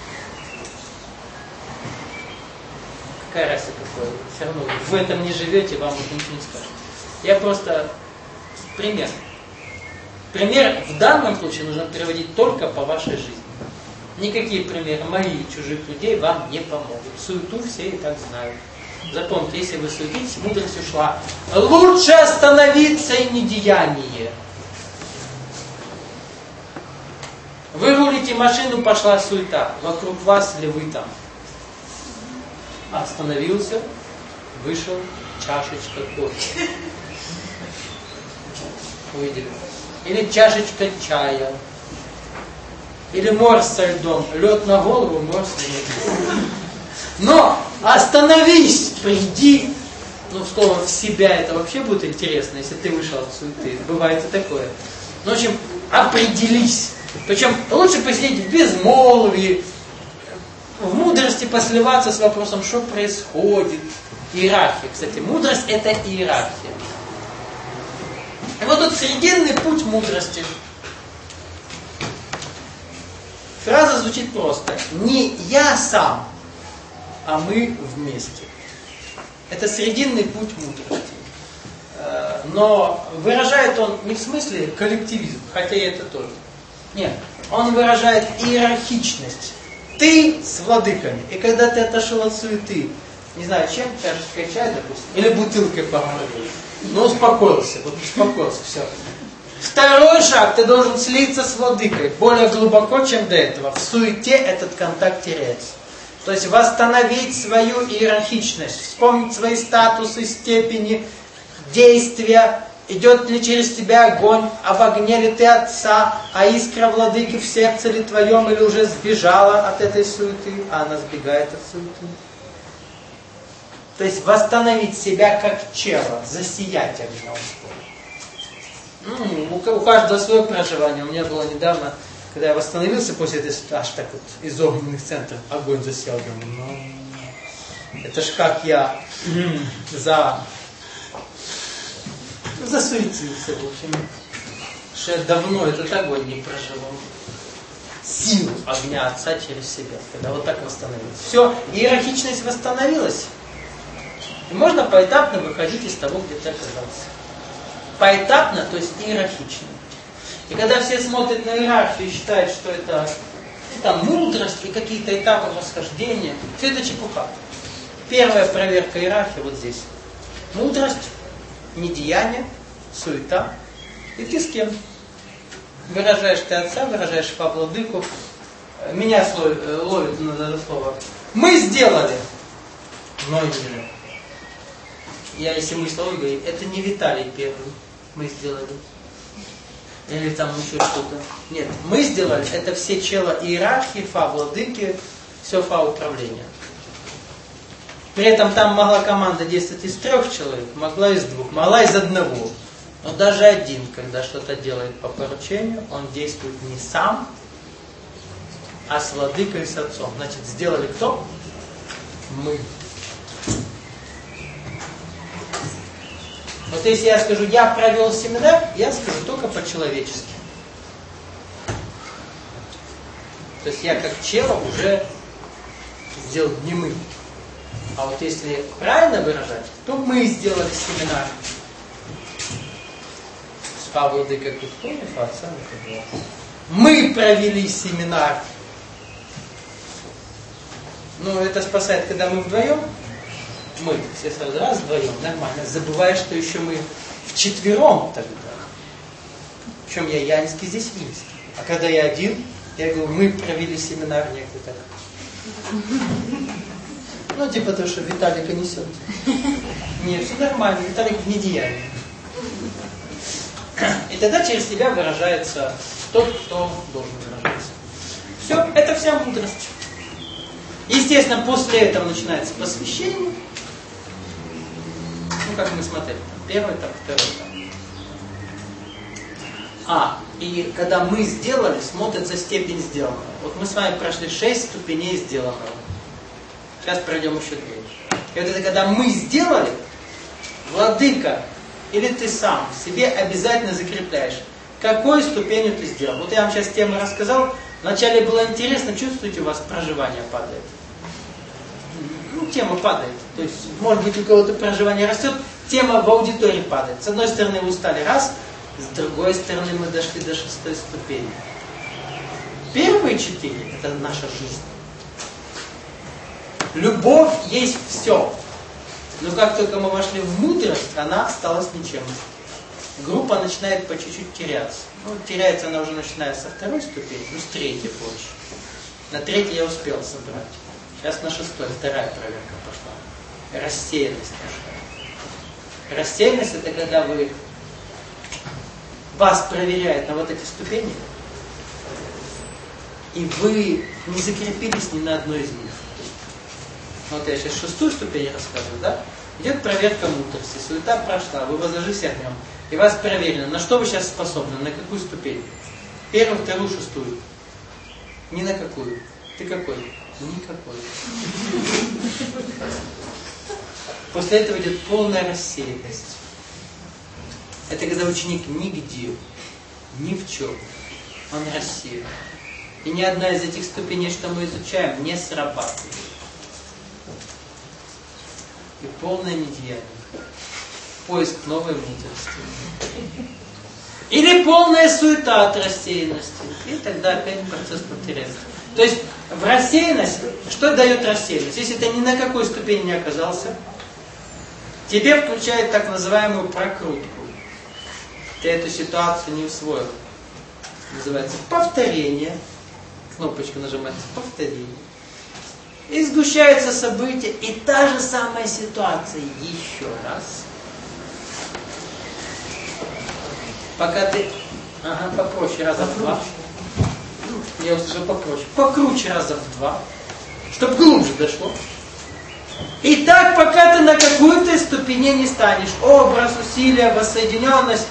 Какая разница какое? Все равно в этом не живете, вам это ничего не скажет. Я просто пример. Пример в данном случае нужно приводить только по вашей жизни. Никакие примеры мои и чужих людей вам не помогут. Суету все и так знают. Запомните, если вы суетитесь, мудрость ушла. Лучше остановиться и недеяние. Вы рулите машину, пошла суета. Вокруг вас ли вы там? Остановился, вышел, чашечка кофе. Увидели? Или чашечка чая. Или морс со льдом. Лед на голову, морс на лед. Но остановись, приди. Ну, словом, в себя это вообще будет интересно, если ты вышел от суеты. Бывает и такое. Ну, в общем, определись. Причем лучше посидеть в безмолвии, в мудрости посливаться с вопросом, что происходит. Иерархия. Кстати, мудрость это иерархия. И вот тут срединный путь мудрости. Фраза звучит просто. Не я сам, а мы вместе. Это срединный путь мудрости. Но выражает он не в смысле коллективизм, хотя и это тоже. Нет, он выражает иерархичность. Ты с владыками. И когда ты отошел от суеты, не знаю, чем, чашечкой чая, допустим, или бутылкой помолил, но успокоился, вот успокоился, все. Второй шаг, ты должен слиться с владыкой более глубоко, чем до этого. В суете этот контакт теряется. То есть восстановить свою иерархичность, вспомнить свои статусы, степени, действия. Идет ли через тебя огонь, об огне ли ты отца, а искра владыки в сердце ли твоем, или уже сбежала от этой суеты, а она сбегает от суеты. То есть восстановить себя как чело, засиять огнем. У каждого свое проживание. У меня было недавно, когда я восстановился после этой ситуации, аж так вот из огненных центров огонь засел. Это ж как я засуетился, в общем. Что я давно этот огонь не проживал. силу огня Отца через себя, когда вот так восстановилось. Все, иерархичность восстановилась, и можно поэтапно выходить из того, где ты оказался. Поэтапно, то есть иерархично. И когда все смотрят на иерархию и считают, что это там мудрость и какие-то этапы восхождения, все это чепуха. Первая проверка иерархии вот здесь. Мудрость, недеяние, суета. И ты с кем? Выражаешь ты Отца, выражаешь Владыку. Меня ловит на это слово. Мы сделали. Но не же. Я, если мысль говорю, это не Виталий первый. Мы сделали. Или там еще что-то. Нет, мы сделали, это все чела иерархии, Владыки, все управление. При этом там могла команда действовать из 3 человек, могла из 2, могла из 1. Но даже один, когда что-то делает по поручению, он действует не сам, а с Владыкой и с Отцом. Значит, сделали кто? Мы. Вот если я скажу, я провел семинар, я скажу только по-человечески. То есть я как чела уже сделал не мы. А вот если правильно выражать, то мы сделали семинар. С Владыкой Кутконев, а Отца Николая. Мы провели семинар. Ну, это спасает, когда мы вдвоем. Мы все сразу раз вдвоем, нормально. Забываешь, что еще мы вчетвером тогда. Причем я янский, здесь инский. А когда я один, я говорю, мы провели семинар некий так. Ну, типа то, что Виталика несет. Нет, все нормально, Виталик в недеянии. И тогда через тебя выражается тот, кто должен выражаться. Все, это вся мудрость. Естественно, после этого начинается посвящение. Ну, как мы смотрели, первый этап, второй этап. И когда мы сделали, смотрится степень сделанного. Вот мы с вами прошли 6 ступеней сделанного. Сейчас пройдем еще 2. И вот это когда мы сделали, Владыка, или ты сам себе обязательно закрепляешь, какой ступенью ты сделал. Вот я вам сейчас тему рассказал. Вначале было интересно, чувствуете, у вас проживание падает. Ну, тема падает. То есть, может быть, у кого-то проживание растет, тема в аудитории падает. С одной стороны, вы устали раз, с другой стороны, мы дошли до 6-й ступени. Первые 4 – это наша жизнь. Любовь есть все. Но как только мы вошли в мудрость, она осталась ничем. Группа начинает по чуть-чуть теряться. Ну, теряется она уже начиная со 2-й ступени, ну, с 3-й больше. На 3-й я успел собрать. Сейчас на 6-й, 2-я проверка пошла. Рассеянность пошла. Рассеянность – это когда вас проверяют на вот эти ступени, и вы не закрепились ни на одной из них. Вот я сейчас 6-ю ступень рассказываю, да? Идет проверка мудрости, суета прошла, вы возложились огнем. И вас проверено, на что вы сейчас способны, на какую ступень? 1-ю, 2-ю, 6-ю. Ни на какую. Ты какой? Никакой. После этого идет полная рассеянность. Это когда ученик нигде, ни в чем, он рассеян. И ни одна из этих ступеней, что мы изучаем, не срабатывает. И полное недеяние. Поиск новой мудрости. Или полная суета от рассеянности. И тогда опять процесс повторяется. То есть в рассеянность, что дает рассеянность? Если ты ни на какой ступени не оказался, тебе включают так называемую прокрутку. Ты эту ситуацию не усвоил. Называется повторение. Кнопочку нажимается повторение. И сгущаются события, и та же самая ситуация еще раз. Пока ты... Ага, попроще, раза в 2. Я услышал попроще. Покруче раза в 2. Чтобы глубже дошло. И так, пока ты на какой-то ступени не станешь. Образ, усилия, воссоединенность.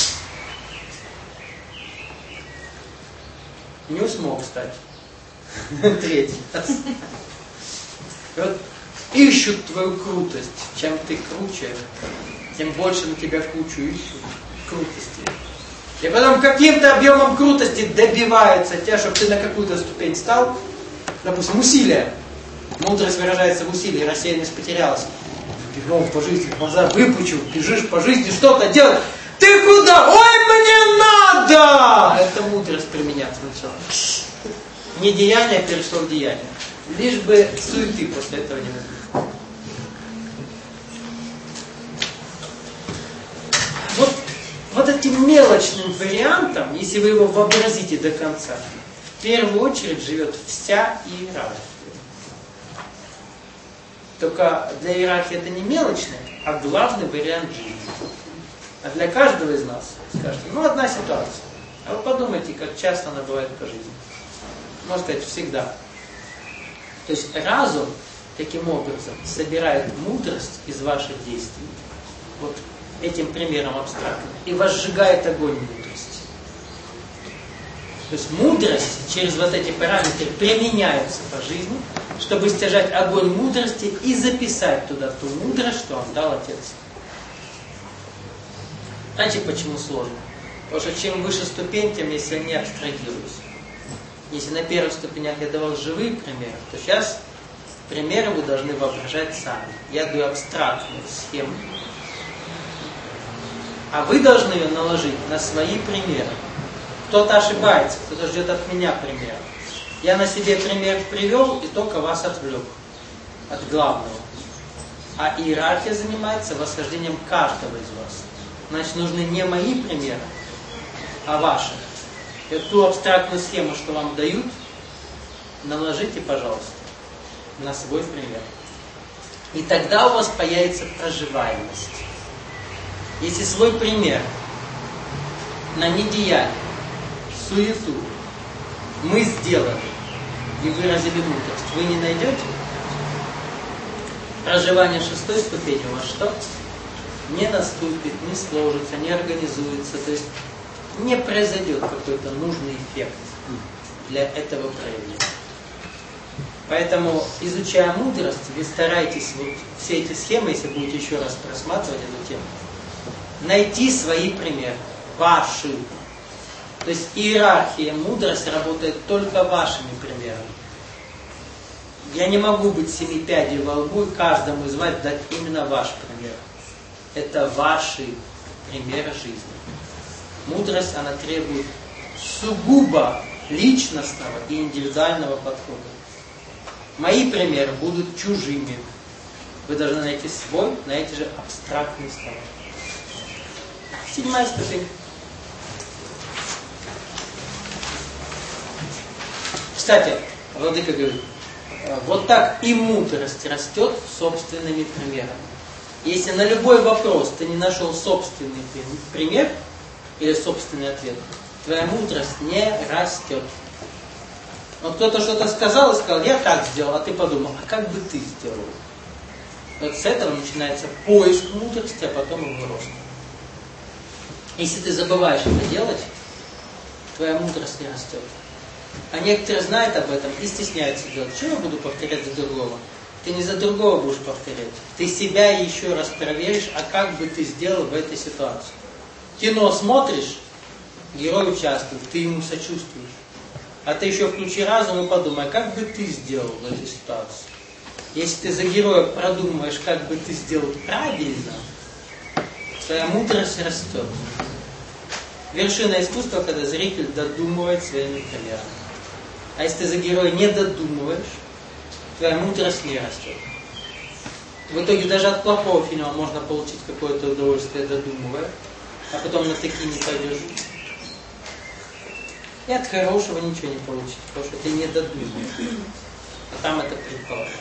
Не смог стать. 3-й. Вот ищут твою крутость. Чем ты круче, тем больше на тебя кучу ищут крутости. И потом каким-то объемом крутости добивается тебя, чтобы ты на какую-то ступень стал. Допустим, усилие. Мудрость выражается в усилии, рассеянность потерялась. Бегом по жизни, глаза выпучил, бежишь по жизни, что-то делаешь. Ты куда? Ой, мне надо! Это мудрость применяться начала. Не деяние перешло в деяние. Лишь бы суеты после этого не возникло. Вот этим мелочным вариантом, если вы его вообразите до конца, в первую очередь живет вся иерархия. Только для иерархии это не мелочный, а главный вариант жизни. А для каждого из нас, скажете, одна ситуация. А вы подумайте, как часто она бывает по жизни. Можно сказать, всегда. То есть разум таким образом собирает мудрость из ваших действий. Вот этим примером абстрактно. И возжигает огонь мудрости. То есть мудрость через вот эти параметры применяется по жизни, чтобы стяжать огонь мудрости и записать туда ту мудрость, что вам дал Отец. Знаете, почему сложно? Потому что чем выше ступень, тем я сильнее абстрагируюсь. Если на первых ступенях я давал живые примеры, то сейчас примеры вы должны воображать сами. Я даю абстрактную схему, а вы должны ее наложить на свои примеры. Кто-то ошибается, кто-то ждет от меня пример. Я на себе пример привел и только вас отвлек от главного. А иерархия занимается восхождением каждого из вас. Значит, нужны не мои примеры, а ваши. И ту абстрактную схему, что вам дают, наложите, пожалуйста, на свой пример. И тогда у вас появится проживаемость. Если свой пример на недеяние, суету мы сделали и выразили мудрость, вы не найдете? Проживание шестой ступени у вас что? Не наступит, не сложится, не организуется. То есть не произойдет какой-то нужный эффект для этого проявления. Поэтому, изучая мудрость, вы стараетесь вот все эти схемы, если будете еще раз просматривать эту тему, найти свои примеры, ваши. То есть иерархия мудрости работает только вашими примерами. Я не могу быть 7 пядей во лбу и каждому из вас дать именно ваш пример. Это ваши примеры жизни. Мудрость, она требует сугубо личностного и индивидуального подхода. Мои примеры будут чужими. Вы должны найти свой на эти же абстрактные слова. 7-я ступень. Кстати, Владыка говорит, вот так и мудрость растет собственными примерами. Если на любой вопрос ты не нашел собственный пример или собственный ответ, твоя мудрость не растет. Вот кто-то что-то сказал и сказал, я так сделал, а ты подумал, а как бы ты сделал? Вот с этого начинается поиск мудрости, а потом его рост. Если ты забываешь это делать, твоя мудрость не растет. А некоторые знают об этом и стесняются делать. Чего я буду повторять за другого? Ты не за другого будешь повторять. Ты себя еще раз проверишь, а как бы ты сделал в этой ситуации. Кино смотришь, герой участвует, ты ему сочувствуешь. А ты еще включи разум и подумай, как бы ты сделал в этой ситуации. Если ты за героя продумываешь, как бы ты сделал правильно, твоя мудрость растет. Вершина искусства, когда зритель додумывает своими примерами. А если ты за героя не додумываешь, твоя мудрость не растет. В итоге даже от плохого фильма можно получить какое-то удовольствие, додумывая, а потом на такие не пойдешь. И от хорошего ничего не получить, потому что ты не додумываешь. А там это предполагается.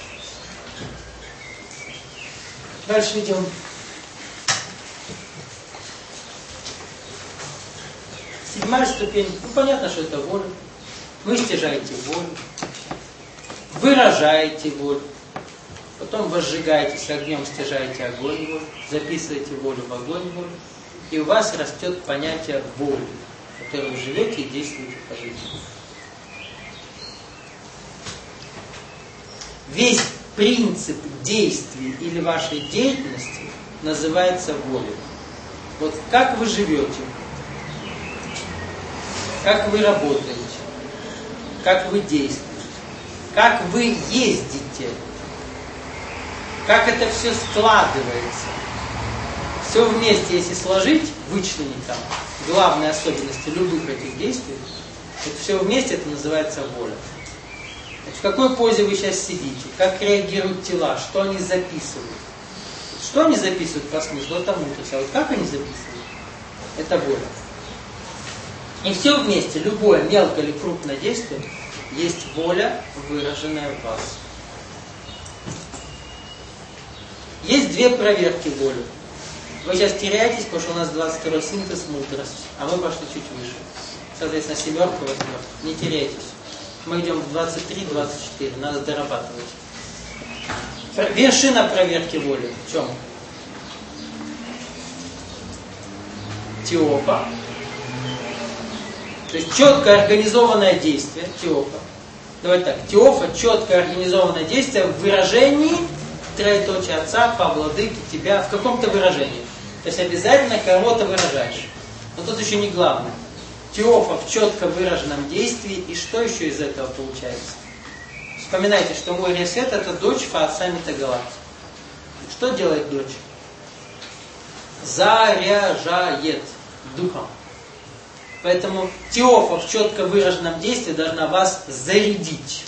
Дальше идем. Седьмая ступень. Ну, понятно, что это воля. Вы стяжаете волю, выражаете волю, потом возжигаетесь огнем, стяжаете огонь волю, записываете волю в огонь волю, и у вас растет понятие воли, которое вы живете и действуете по жизни. Весь принцип действий или вашей деятельности называется волей. Вот как вы живете, как вы работаете, как вы действуете, как вы ездите, как это все складывается. Все вместе, если сложить, вычленить там главные особенности любых этих действий, это все вместе, это называется воля. В какой позе вы сейчас сидите, как реагируют тела, что они записывают. Что они записывают по смыслу, это мудрость. А вот как они записывают, это воля. И все вместе, любое мелкое или крупное действие, есть воля, выраженная в вас. Есть две проверки воли. Вы сейчас теряетесь, потому что у нас 22-й синтез, мудрость, а мы пошли чуть выше. Соответственно, 7, 8. Не теряйтесь. Мы идем в 23-24, надо дорабатывать. Вершина проверки воли в чем? Теопа. То есть четкое организованное действие. Теопа. Давайте так. Теофа, четкое организованное действие в выражении троеточие отца, по владыке, тебя, в каком-то выражении. То есть обязательно кого-то выражаешь. Но тут еще не главное. Теофа в четко выраженном действии, и что еще из этого получается? Вспоминайте, что мой ресет это дочь Фаатса Митагалат. Что делает дочь? Заряжает духом. Поэтому Теофа в четко выраженном действии должна вас зарядить.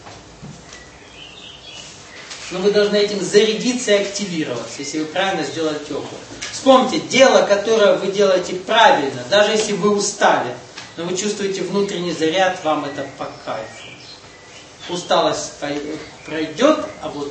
Но вы должны этим зарядиться и активироваться, если вы правильно сделали Теофу. Вспомните, дело, которое вы делаете правильно, даже если вы устали, но вы чувствуете внутренний заряд, вам это по кайфу. Усталость пройдет, а вот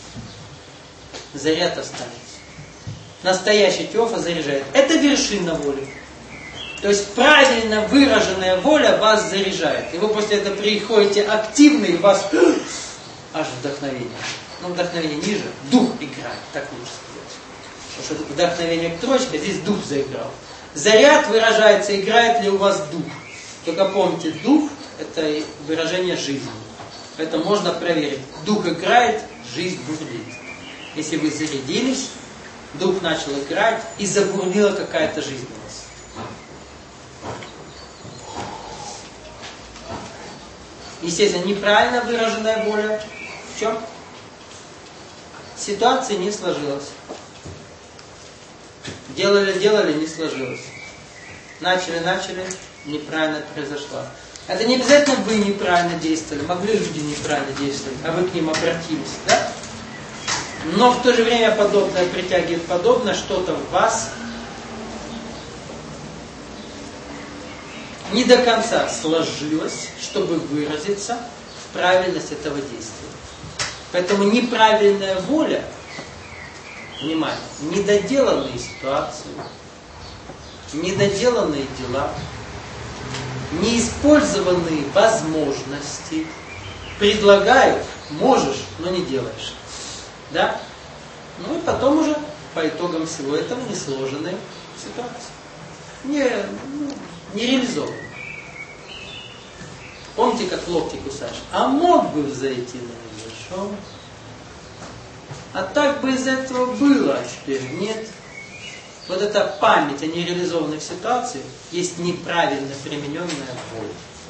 заряд останется. Настоящий Теофа заряжает. Это вершина воли. То есть правильно выраженная воля вас заряжает. И вы после этого приходите активны, и у вас аж вдохновение. Но вдохновение ниже, дух играет, так лучше сказать. Потому что вдохновение тройка, здесь дух заиграл. Заряд выражается, играет ли у вас дух. Только помните, дух это выражение жизни. Это можно проверить. Дух играет, жизнь бурлит. Если вы зарядились, дух начал играть и забурлила какая-то жизнь у вас. Естественно, неправильно выраженная воля. В чем? Ситуация не сложилась. Делали, не сложилось. Начали, неправильно произошло. Это не обязательно вы неправильно действовали, могли люди неправильно действовать, а вы к ним обратились, да? Но в то же время подобное притягивает подобное, что-то в вас не до конца сложилось, чтобы выразиться в правильность этого действия. Поэтому неправильная воля, внимание, недоделанные ситуации, недоделанные дела, неиспользованные возможности предлагают, можешь, но не делаешь. Да? Ну и потом уже по итогам всего этого несложенные ситуации. Не реализованы. Помните, как локти кусаешь? А мог бы взойти на него, шел. А так бы из этого было, а теперь нет. Вот эта память о нереализованных ситуациях есть неправильно примененная воля.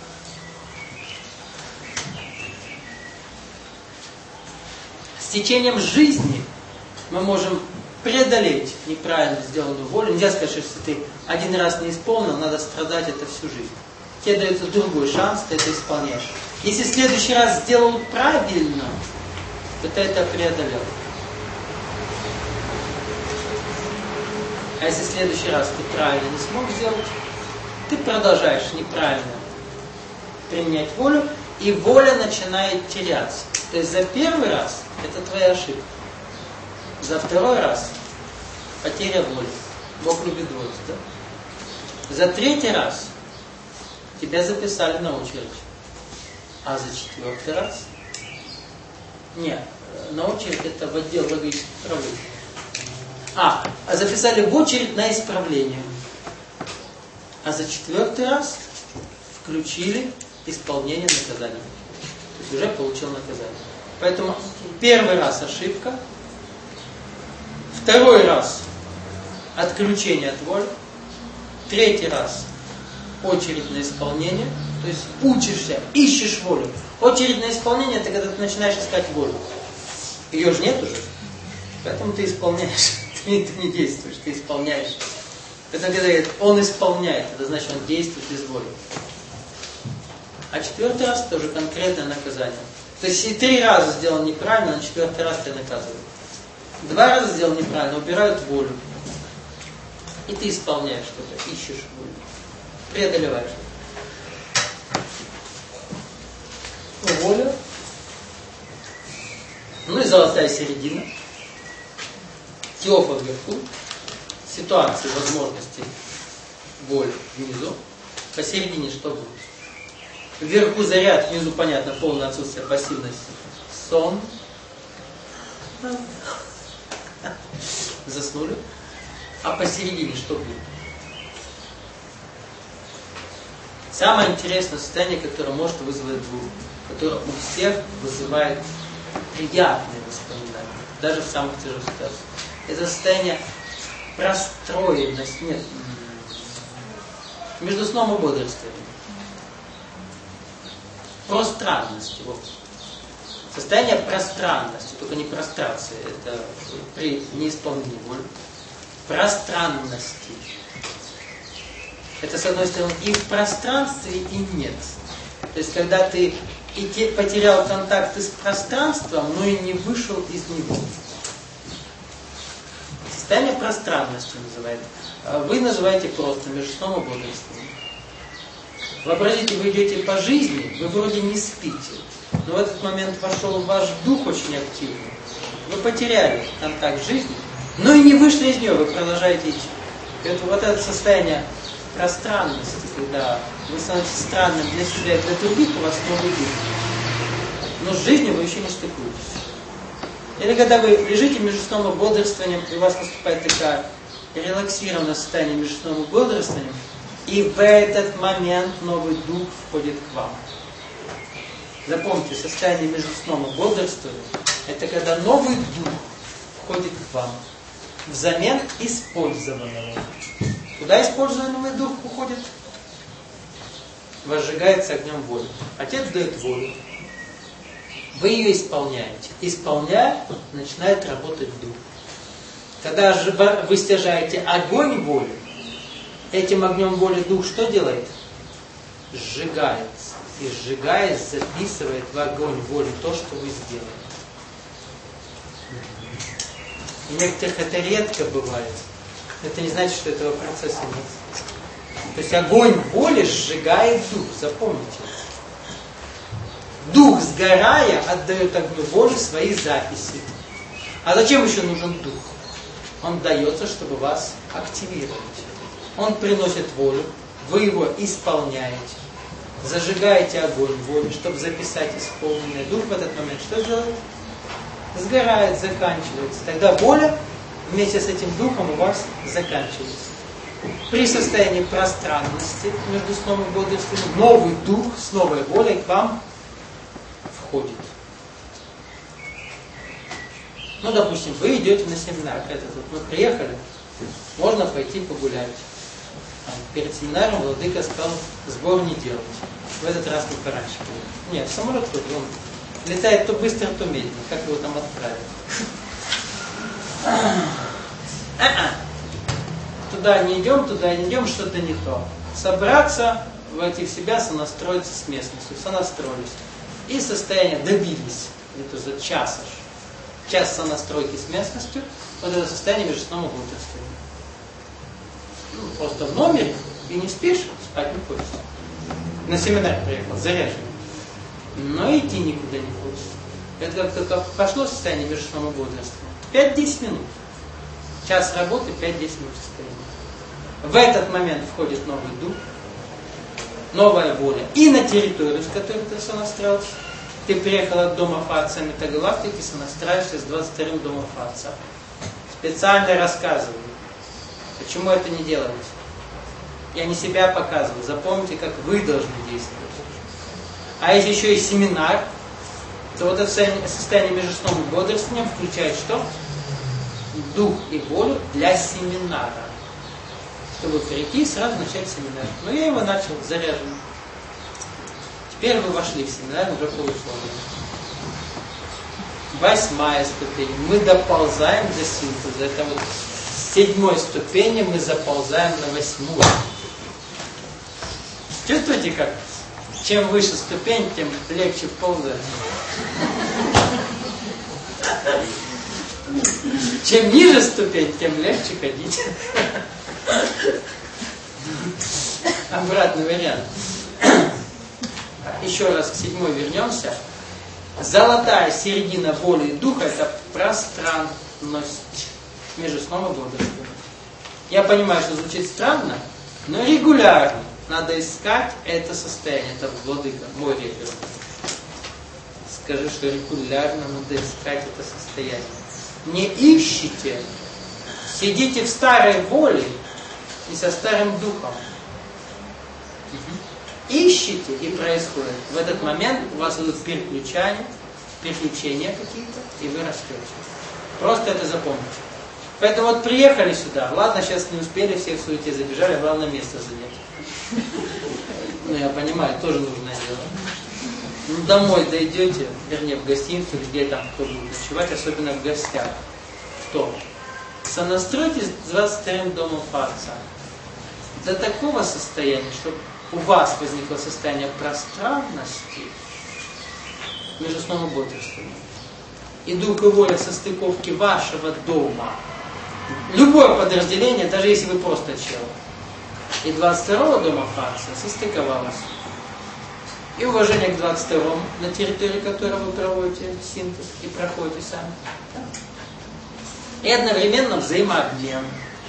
С течением жизни мы можем преодолеть неправильно сделанную волю. Нельзя сказать, что если ты один раз не исполнил, надо страдать это всю жизнь. Тебе дается другой шанс, ты это исполняешь. Если в следующий раз сделал правильно, то ты это преодолел. А если в следующий раз ты правильно не смог сделать, ты продолжаешь неправильно применять волю, и воля начинает теряться. То есть за первый раз это твоя ошибка. За второй раз потеря воли. Бог любит двоиц, да? За третий раз тебя записали на очередь. А за четвертый раз? Нет, на очередь это в отдел логических проблем. А записали в очередь на исправление. А за четвертый раз включили исполнение наказания. То есть уже получил наказание. Поэтому первый раз ошибка, второй раз отключение от воли, третий раз очередь на исполнение, то есть учишься, ищешь волю. Очередь на исполнение — это когда ты начинаешь искать волю. Ее же нет уже, поэтому ты исполняешь, ты не действуешь, ты исполняешь. Поэтому когда говорит, он исполняет, это значит, он действует из воли. А 4-й раз тоже конкретное наказание. То есть и 3 раза сделал неправильно, на 4-й раз тебя наказывают. 2 раза сделал неправильно, убирают волю. И ты исполняешь что-то, ищешь волю. Преодолеваешь. Воля. Ну и золотая середина. Теопа вверху. Ситуации, возможностей. Воля внизу. Посередине что будет? Вверху заряд, внизу, понятно, полное отсутствие пассивности. Сон. Заснули. А посередине что будет? Самое интересное состояние, которое может вызвать двух, которое у всех вызывает приятные воспоминания, даже в самых тяжелых ситуациях. Это состояние простроенности, нет, между сном и бодрствованием. Пространности. Вот. Состояние пространности, только не прострации, это при неисполнении воли. Пространности. Это, с одной стороны, и в пространстве, и нет. То есть, когда ты потерял контакты с пространством, но и не вышел из него. Состояние пространности называется. Вы называете просто между сном и бодрствованием. Вообразите, вы идете по жизни, вы вроде не спите, но в этот момент вошел ваш дух очень активный. Вы потеряли контакт с жизнью, но и не вышли из нее, вы продолжаете идти. Это вот это состояние пространности, когда вы становитесь странным для себя и для других, у вас новый дух. Но с жизнью вы еще не стыкуетесь. Или когда вы лежите между сном и бодрствованием, и у вас наступает такая релаксированное состояние между сном и бодрствованием, и в этот момент новый дух входит к вам. Запомните, состояние между сном и бодрствованием — это когда новый дух входит к вам взамен использованного. Куда использованный дух уходит? Возжигается огнем воли. Отец дает волю. Вы ее исполняете. Исполняя, начинает работать дух. Когда же вы стяжаете огонь воли, этим огнем воли дух что делает? Сжигается. И сжигаясь, записывает в огонь воли то, что вы сделали. У некоторых это редко бывает. Это не значит, что этого процесса нет. То есть огонь воли сжигает дух. Запомните. Дух, сгорая, отдает огню воли свои записи. А зачем еще нужен дух? Он дается, чтобы вас активировать. Он приносит волю, вы его исполняете, зажигаете огонь воли, чтобы записать исполненный дух в этот момент. Что делает? Сгорает, заканчивается. Тогда воля вместе с этим духом у вас заканчивается. При состоянии пространности между сном и бодрствованием новый дух с новой волей к вам входит. Ну, допустим, вы идете на семинар. Мы приехали, можно пойти погулять. Перед семинаром владыка сказал, сбор не делать. В этот раз мы пораньше были. Нет, самолет хоть он летает то быстро, то медленно. Как его там отправить? Туда не идем, что-то не то. Собраться, войти в себя, сонастроиться с местностью. Сонастроились. И состояние добились. Это за час аж. Час сонастройки с местностью. Вот это состояние между сном и бодрствованием. Просто в номере, и не спишь, спать не хочется. На семинар приехал, заряженный. Но идти никуда не хочется. Это как пошло состояние между сном и бодрствованием. 5-10 минут. Час работы, 5-10 минут состояния. В этот момент входит новый дух, новая воля. И на территорию, с которой ты сонастроился. Ты приехал от дома Фаца Метагалактики, сонастраиваешься с 22-м домом Фаца. Специально рассказываю. Почему это не делать? Я не себя показываю. Запомните, как вы должны действовать. А если еще и семинар, то вот это состояние между сном и бодрствованием включает что? Дух и волю для семинара. чтобы прийти и сразу начать семинар. Но я его начал заряжен. Теперь вы вошли в семинар уже по условиям. 8-я ступень. Мы доползаем до синтеза. Это вот с 7-й ступени мы заползаем на 8-ю. Чувствуете как? Чем выше ступень, тем легче ползать. Чем ниже ступень, тем легче ходить. Обратный вариант. Еще раз к 7-й вернемся. Золотая середина воли и духа – это пространность между сном и бодрствованием. Я понимаю, что звучит странно, но регулярно надо искать это состояние. Это владыка, мой референт. Скажи, что регулярно надо искать это состояние. Не ищите, сидите в старой воле и со старым духом. Ищите, и происходит. В этот момент у вас идут переключения какие-то, и вы растете. Просто это запомните. Поэтому вот приехали сюда, ладно, сейчас не успели, все в суете забежали, главное место занять. Ну, я понимаю, тоже нужное дело. Ну, домой дойдете, вернее, в гостиницу, где там кто будет ночевать, особенно в гостях. Кто? Сонастройтесь с 22-м домом Фарца. До такого состояния, чтобы у вас возникло состояние пространности между сном и бодрствованием. И дух и воля состыковки вашего дома. Любое подразделение, даже если вы просто чел. И 22-го дома Фарца состыковалось. И уважение к 22-му, на территории которого вы проводите синтез и проходите сами. И одновременно взаимообмен.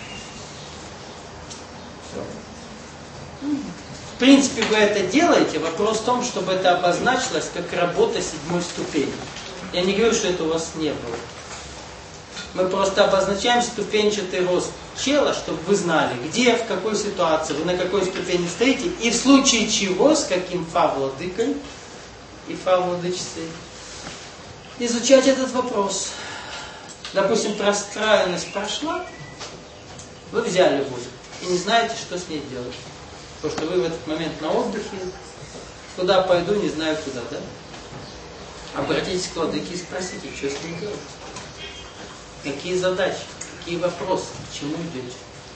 В принципе, вы это делаете. Вопрос в том, чтобы это обозначилось как работа 7-й ступени. Я не говорю, что это у вас не было. Мы просто обозначаем ступенчатый рост чела, чтобы вы знали, где, в какой ситуации, вы на какой ступени стоите, и в случае чего, с каким фа-владыкой и фа-владычицей, изучать этот вопрос. Допустим, пространность прошла, вы взяли воду и не знаете, что с ней делать. Потому что вы в этот момент на отдыхе, куда пойду, не знаю куда, да? Обратитесь к владыке и спросите, что с ней делать. Какие задачи, какие вопросы, к чему идете.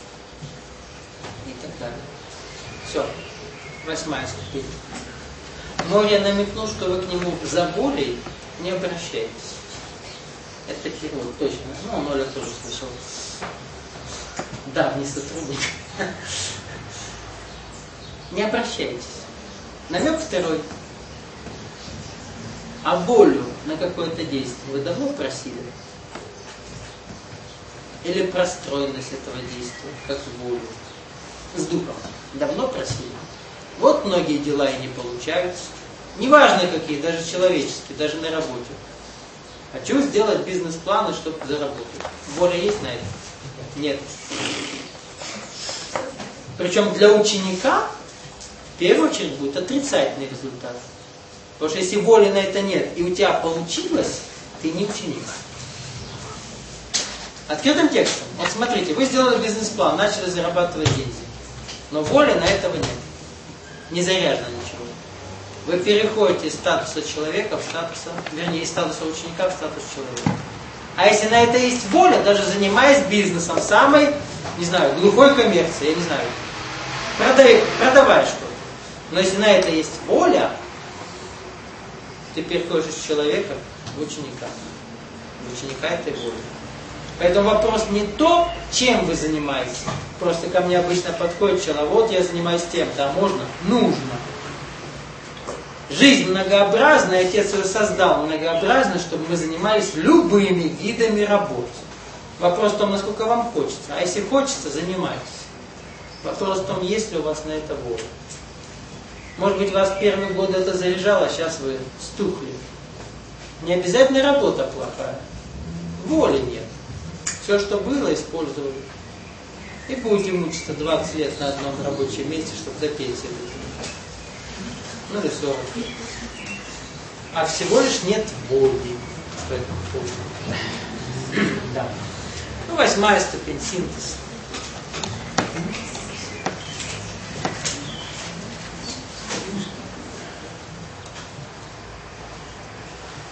И так далее. Все. 8-я ступень. Море намекнул, что вы к нему за болей не обращаетесь. Это Кирилл, точно. Ну, Ноля тоже слышал. Давний сотрудник. Не обращайтесь. Намек 2. А волю на какое-то действие вы давно просили? Или простроенность этого действия, как волю? С духом. Давно просили? Вот многие дела и не получаются. Неважно какие, даже человеческие, даже на работе. Хочу сделать бизнес-планы, чтобы заработать. Воля есть на это? Нет. Причем для ученика в первую очередь будет отрицательный результат. Потому что если воли на это нет, и у тебя получилось, ты не ученик. Открытым текстом. Вот смотрите, вы сделали бизнес-план, начали зарабатывать деньги. Но воли на этого нет. Не заряжено ничего. Вы переходите из статуса человека в статуса, вернее, из статуса ученика в статус человека. А если на это есть воля, даже занимаясь бизнесом, самой, не знаю, глухой коммерцией, я не знаю, продавай что-то. Но если на это есть воля, ты переходишь из человека в ученика. В ученика этой воли. Поэтому вопрос не то, чем вы занимаетесь. Просто ко мне обычно подходит человек, вот я занимаюсь тем, да, можно? Нужно. Жизнь многообразна, Отец ее создал многообразно, чтобы мы занимались любыми видами работы. Вопрос в том, насколько вам хочется. А если хочется, занимайтесь. Вопрос в том, есть ли у вас на это воля. Может быть, вас в первые годы это заряжало, а сейчас вы стухли. Не обязательно работа плохая. Воли нет. Все, что было, использовали. И будете мучиться 20 лет на одном рабочем месте, чтобы до пенсии дойти. Ну или 40. А всего лишь нет воли. Что это такое? Да. Ну, 8-я ступень, синтез.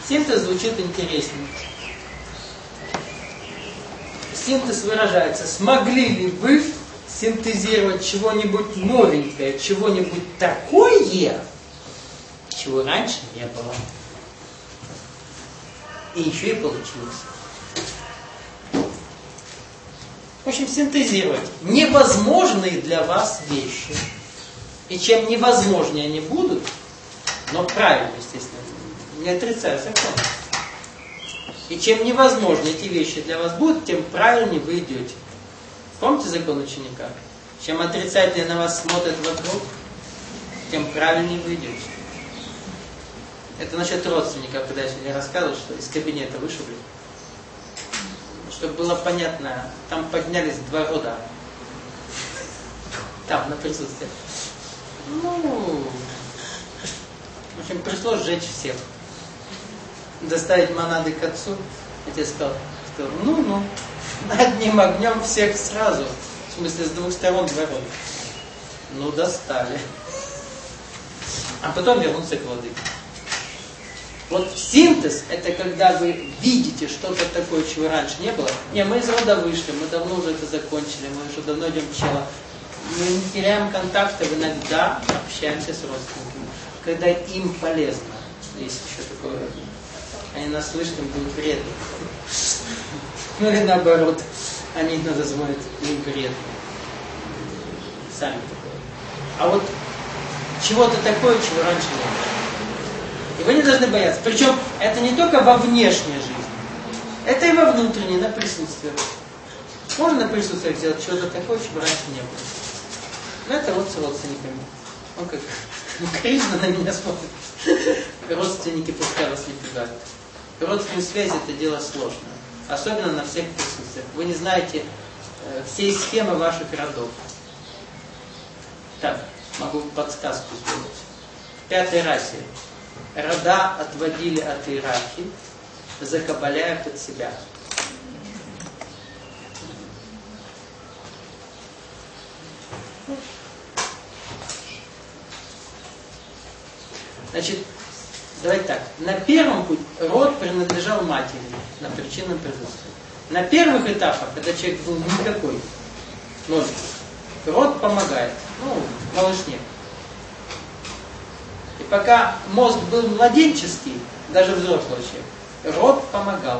Синтез звучит интереснее. Синтез выражается, смогли ли вы синтезировать чего-нибудь новенькое, чего-нибудь такое, чего раньше не было. И еще и получилось. В общем, синтезировать невозможные для вас вещи. И чем невозможнее они будут, но правильно, естественно, не отрицаю закон. И чем невозможнее эти вещи для вас будут, тем правильнее вы идете. Помните закон ученика? Чем отрицательнее на вас смотрят вокруг, тем правильнее вы идете. Это насчет родственников, когда я сегодня рассказывал, что из кабинета вышибли. Чтобы было понятно, там поднялись 2 рода. Там, на присутствие. В общем, пришлось сжечь всех. Доставить монады к отцу. Отец сказал, одним огнем всех сразу. В смысле, с 2 сторон 2 рода. Достали. А потом вернуться к владыке. Вот синтез, это когда вы видите что-то такое, чего раньше не было. Мы из рода вышли, мы давно уже это закончили, мы уже давно идем в чело. Мы не теряем контактов, иногда общаемся с родственниками. Когда им полезно. Есть еще такое. Они нас слишком будут вредны. Или наоборот, они иногда звонят им вредны. Сами такое. А вот чего-то такое, чего раньше не было. И вы не должны бояться. Причем это не только во внешней жизни. Это и во внутренней, на присутствие. Можно на присутствие сделать чего-то такое, чего раньше не было. Но это вот с родственниками. Он как Кришна на меня смотрит. Родственники пускай вас не пугают. Родственные связи это дело сложное. Особенно на всех присутствиях. Вы не знаете всей схемы ваших родов. Так, могу подсказку сделать. В 5-й расе рода отводили от иерархии, закабаляя под себя. Значит, давайте так. На первом пути род принадлежал матери, на причинном присутствии. На первых этапах, когда человек был никакой, ноль, род помогает. Малышне. И пока мозг был младенческий, даже взрослый человек, род помогал.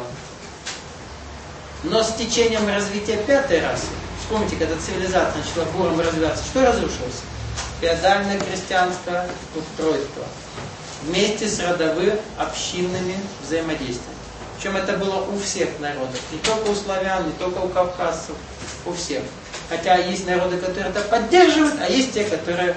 Но с течением развития 5-й расы, вспомните, когда цивилизация начала бурно развиваться, что разрушилось? Феодальное крестьянское устройство. Вместе с родовыми общинными взаимодействием. Причем это было у всех народов. Не только у славян, не только у кавказцев, у всех. Хотя есть народы, которые это поддерживают, а есть те, которые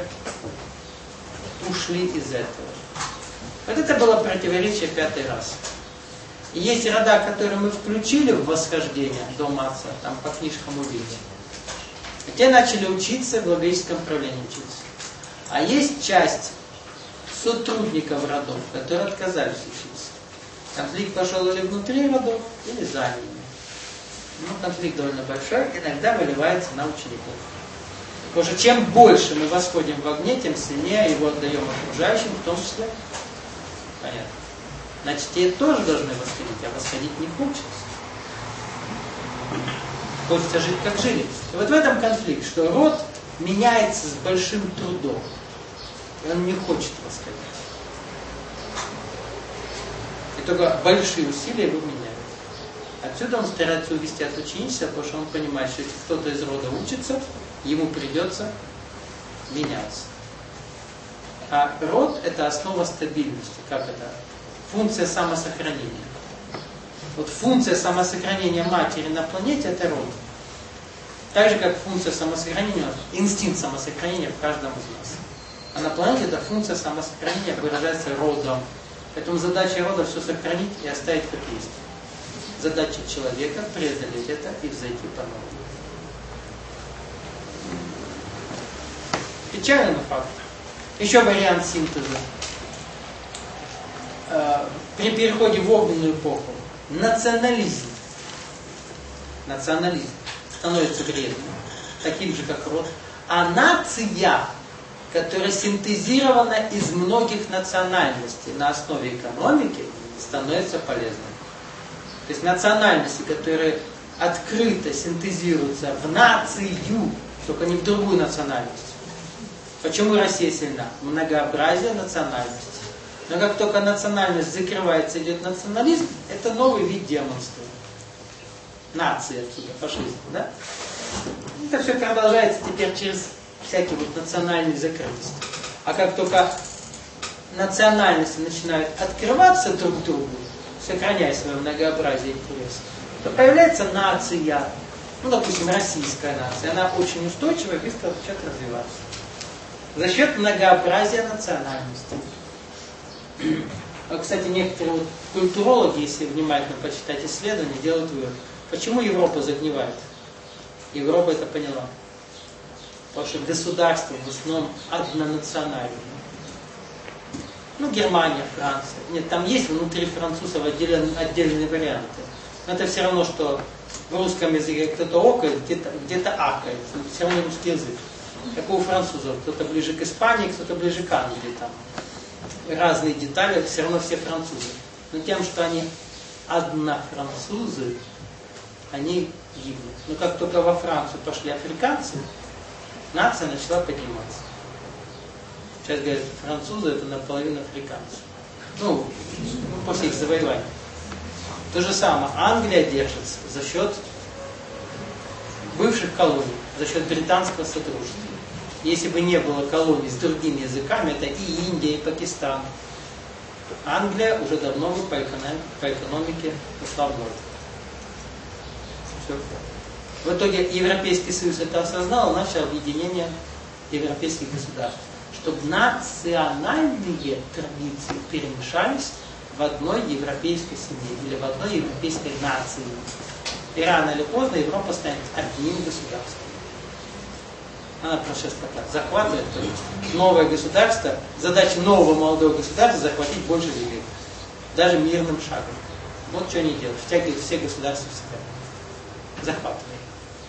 ушли из этого. Вот это было противоречие 5-й расы. И есть рода, которые мы включили в восхождение до Матса, там по книжкам увидите. И те начали учиться в логическом правлении учиться. А есть часть сотрудников родов, которые отказались учиться. Конфликт пошел или внутри родов, или за ними. Конфликт довольно большой, иногда выливается на учеников. Потому что чем больше мы восходим в огне, тем сильнее его отдаем окружающим, в том числе. Понятно. Значит, те тоже должны восходить, а восходить не хочется. Хочется жить, как жили. И вот в этом конфликт, что род меняется с большим трудом. И он не хочет восходить. И только большие усилия его меняют. Отсюда он старается увести от ученичества, потому что он понимает, что если кто-то из рода учится, ему придется меняться. А род – это основа стабильности. Как это? Функция самосохранения. Вот функция самосохранения матери на планете – это род. Так же, как функция самосохранения, инстинкт самосохранения в каждом из нас. А на планете эта функция самосохранения выражается родом. Поэтому задача рода все сохранить и оставить как есть. Задача человека преодолеть это и взойти по новому. Печально, но факт. Еще вариант синтеза. При переходе в огненную эпоху национализм становится вредным, таким же, как род. А нация, которая синтезирована из многих национальностей на основе экономики, становится полезным. То есть национальности, которые открыто синтезируются в нацию, только не в другую национальность. Почему Россия сильна? Многообразие национальностей. Но как только национальность закрывается, идет национализм, это новый вид демонства. Нация отсюда, фашизм, да? Это все продолжается теперь через всякие вот национальные закрытости. А как только национальности начинают открываться друг другу, сохраняя свое многообразие интересов, то появляется нация, ну, допустим, российская нация, она очень устойчива и быстро начинает развиваться. За счет многообразия национальностей. Кстати, некоторые вот культурологи, если внимательно почитать исследования, делают вывод. Почему Европа загнивает? Европа это поняла. Потому что государство в основном однонациональное. Ну, Германия, Франция. Нет, там есть внутри французов отдельные варианты. Но это все равно, что в русском языке кто-то окает, где-то акает. Все равно русский язык. Как у французов. Кто-то ближе к Испании, кто-то ближе к Англии. Там разные детали, все равно все французы. Но тем, что они однофранцузы, они гибнут. Но как только во Францию пошли африканцы, нация начала подниматься. Сейчас говорят, французы это наполовину африканцы. Ну, после их завоевания. То же самое, Англия держится за счет бывших колоний, за счет британского содружества. Если бы не было колоний с другими языками, это и Индия, и Пакистан. Англия уже давно бы по экономике ушла в ноль. Все. В итоге Европейский Союз это осознал и начал объединение европейских государств. Чтобы национальные традиции перемешались в одной европейской семье или в одной европейской нации. И рано или поздно Европа станет одним государством. Она процесс такая. Захватывает новое государство. Задача нового молодого государства захватить больше земли. Даже мирным шагом. Вот что они делают. Втягивают все государства в себя. Захватывают.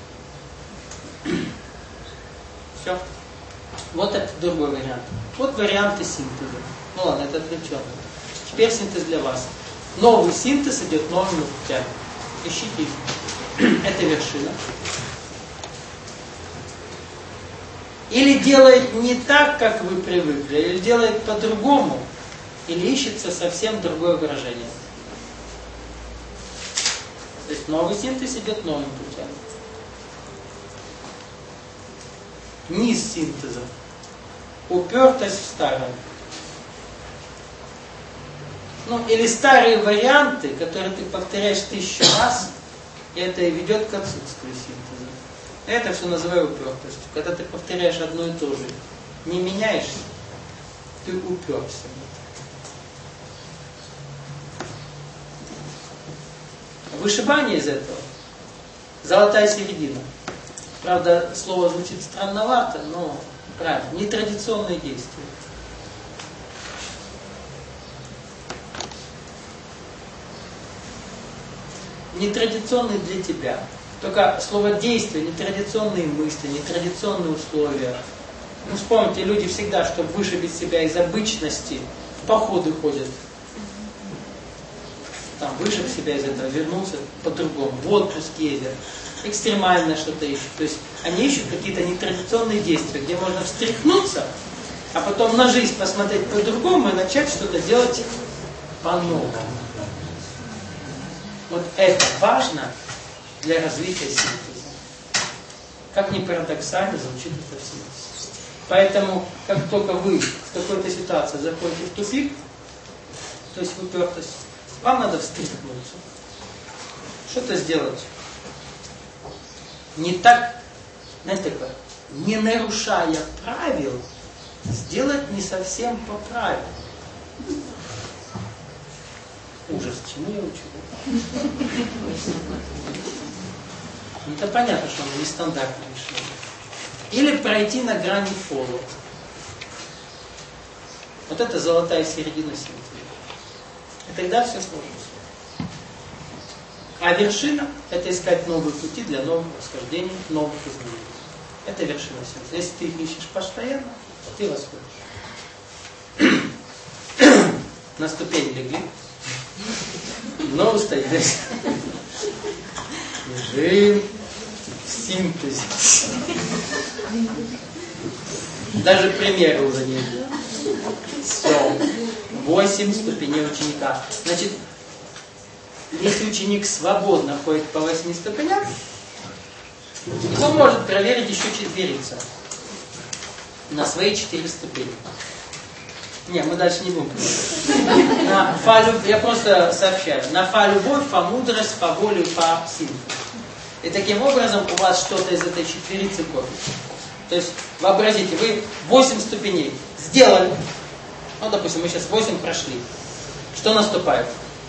Все. Вот это другой вариант. Вот варианты синтеза. Ну ладно, это отвлеченно. Теперь синтез для вас. Новый синтез идет новыми путями. Ищите их. Это вершина. Или делает не так, как вы привыкли, или делает по-другому, или ищется совсем другое выражение. То есть новый синтез идет новым путем. Низ синтеза. Упертость в старое. Ну, или старые варианты, которые ты повторяешь 1000 раз, и это и ведет к отсутствию синтеза. Это все называю упертостью. Когда ты повторяешь одно и то же, не меняешься, ты уперся. Вышибание из этого. Золотая середина. Правда, слово звучит странновато, но правильно. Нетрадиционные действия. Нетрадиционные для тебя. Только слово действие, нетрадиционные мысли, нетрадиционные условия. Ну, вспомните, люди всегда, чтобы вышибить себя из обычности, в походы ходят. Там, вышиб себя из этого, вернулся по-другому. В отпуск ездят. Экстремально что-то ищут. То есть они ищут какие-то нетрадиционные действия, где можно встряхнуться, а потом на жизнь посмотреть по-другому и начать что-то делать по-новому. Вот это важно для развития синтеза. Как ни парадоксально звучит это синтез. Поэтому, как только вы в какой-то ситуации заходите в тупик, то есть в упертость, вам надо встряхнуться. Что-то сделать. Не так, знаете, как, не нарушая правил, сделать не совсем по правилам. Ужас, чему я учу? Это понятно, что оно нестандартное решение. Или пройти на грани фола. Вот это золотая середина синтеза. И тогда все сложится. А вершина – это искать новые пути для новых восхождений, новых изменений. Это вершина синтеза. Если ты их ищешь постоянно, то ты восходишь. На ступень легли. Но устоялись. Лежим в синтезе. Даже примера уже нет. Все. 8 ступеней ученика. Значит, если ученик свободно ходит по 8 ступеням, он может проверить еще четверицу на свои 4 ступени. Не, мы дальше не будем. Я просто сообщаю. На фа любовь, фа мудрость, фа волю, фа синтез. И таким образом у вас что-то из этой четверицы копится. То есть, вообразите, вы 8 ступеней сделали. Ну, допустим, мы сейчас 8 прошли. Что наступает?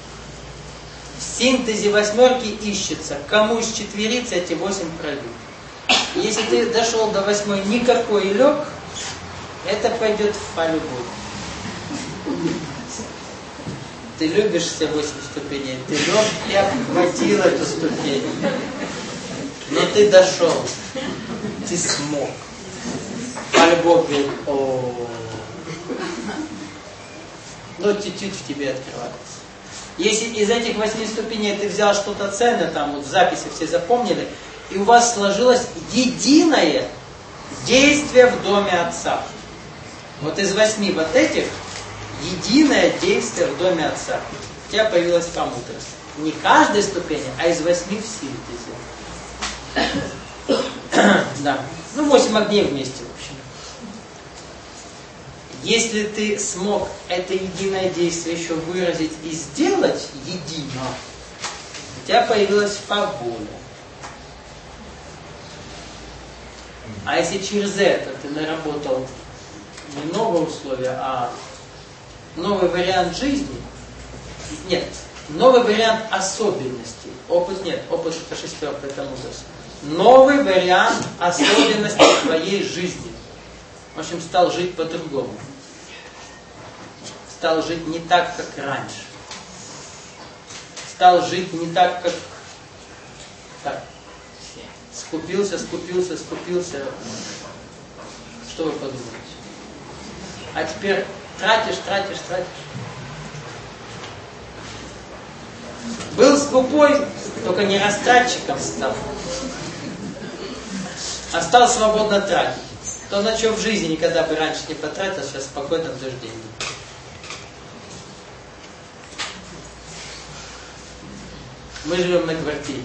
В синтезе восьмерки ищется, кому из четверицы эти 8 пройдут. Если ты дошел до 8 никакой и лег, это пойдет в фа любовь. Ты любишь все 8 ступеней, ты лег и обхватил эту ступень. Но ты дошел, ты смог. Фа любовь говорит, но чуть-чуть в тебе открывается. Если из этих 8 ступеней ты взял что-то ценное, там вот в записи все запомнили, и у вас сложилось единое действие в доме Отца. Вот из 8 вот этих единое действие в доме Отца. У тебя появилась фа-мудрость. Не каждой ступени, а из 8 в синтезе. Да. 8 огней вместе, в общем. Если ты смог это единое действие еще выразить и сделать едино, у тебя появилась фа-воля. А если через это ты наработал не новые условия, а новый вариант жизни, нет, новый вариант особенностей. Опыт это шестерка, это мудрость. Новый вариант особенностей твоей жизни. В общем, стал жить по-другому. Стал жить не так, как раньше. Стал жить не так, как так. Скупился. Что вы подумаете? А теперь тратишь. Был скупой, только не растратчиком стал. А стал свободно тратить. То, на что в жизни никогда бы раньше не потратил, сейчас спокойно ждешь деньги. Мы живем на квартире.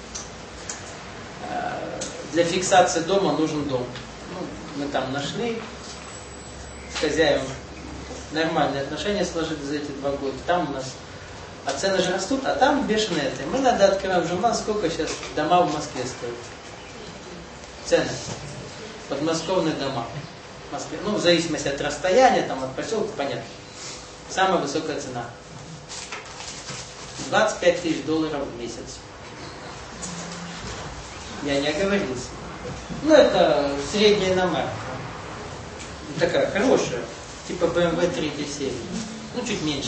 Для фиксации дома нужен дом. Мы там нашли с хозяином нормальные отношения сложились за эти 2 года. Там у нас, а цены же растут, а там бешеные это. Мы надо открываем журнал, сколько сейчас дома в Москве стоят. Цены. Подмосковные дома в Москве. В зависимости от расстояния, там от поселка, понятно. Самая высокая цена. $25 000 в месяц. Я не оговорился. Это средняя иномарка. Такая хорошая. Типа BMW 3 серии. Чуть меньше.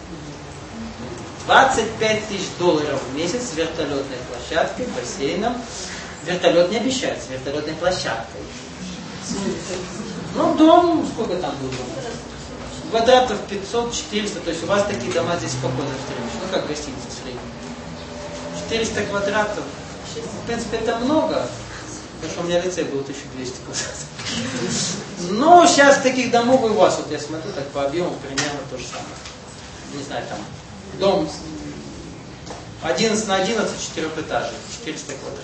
$25 000 в месяц с вертолетной площадкой, бассейном. Вертолет не обещается, вертолетной площадкой. Дом, сколько там был дом? Квадратов 500-400, то есть у вас такие дома здесь спокойно встретишь. Как гостиница средняя. 400 квадратов. В принципе, это много. Потому что у меня лицей был 1200 квадратов. Но сейчас таких домов у вас, я смотрю, так по объему примерно то же самое. Не знаю, там дом 11 на 11, 4-этажный, 400 квадратов.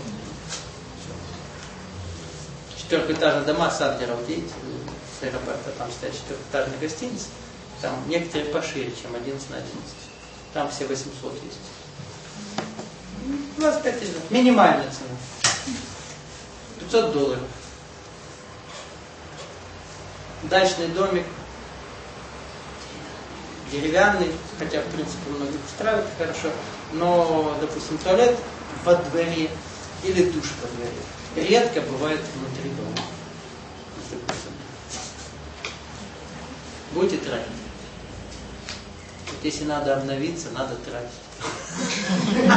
4-этажные дома с Адлера, видите, с аэропорта, там стоят 4-этажные гостиницы, там некоторые пошире, чем 11 на 11. Там все 800 есть. 25 000. Минимальная цена. $500. Дачный домик. Деревянный, хотя в принципе многих устраивает хорошо, но, допустим, туалет во дворе или душ во дворе редко бывает внутри дома. Будете тратить. Если надо обновиться, надо тратить.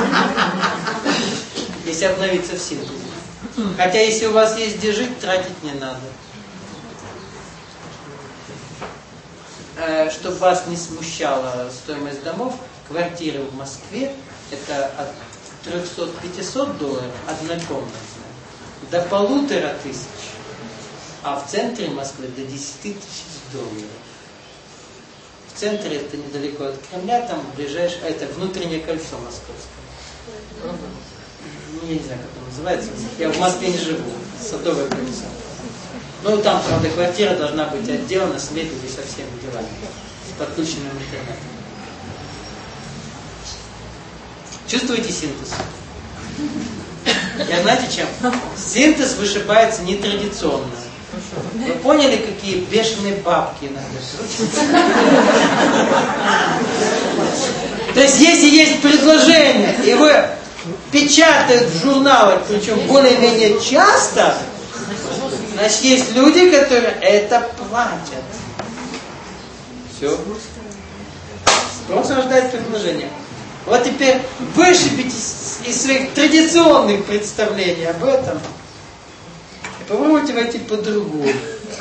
Если обновиться в синтезе. Хотя если у вас есть где жить, тратить не надо. Чтобы вас не смущала стоимость домов, квартиры в Москве это от $300-500 однокомнатная до $1500, а в центре Москвы до $10 000. В центре это недалеко от Кремля, там ближайшее, это внутреннее кольцо московское. Я не знаю, как оно называется. Я в Москве не живу. Садовое кольцо. Ну, там, правда, квартира должна быть отделана с мебелью и со всеми делами. С подключенным интернетом. Чувствуете синтез? Я знаете чем? Синтез вышибается нетрадиционно. Вы поняли, какие бешеные бабки иногда крутятся? То есть, если есть предложение, и вы печатают в журналах, причем более-менее часто, значит, есть люди, которые это платят. Все. Спрос рождает предложение. Вот теперь вышибите из своих традиционных представлений об этом и попробуйте войти по-другому.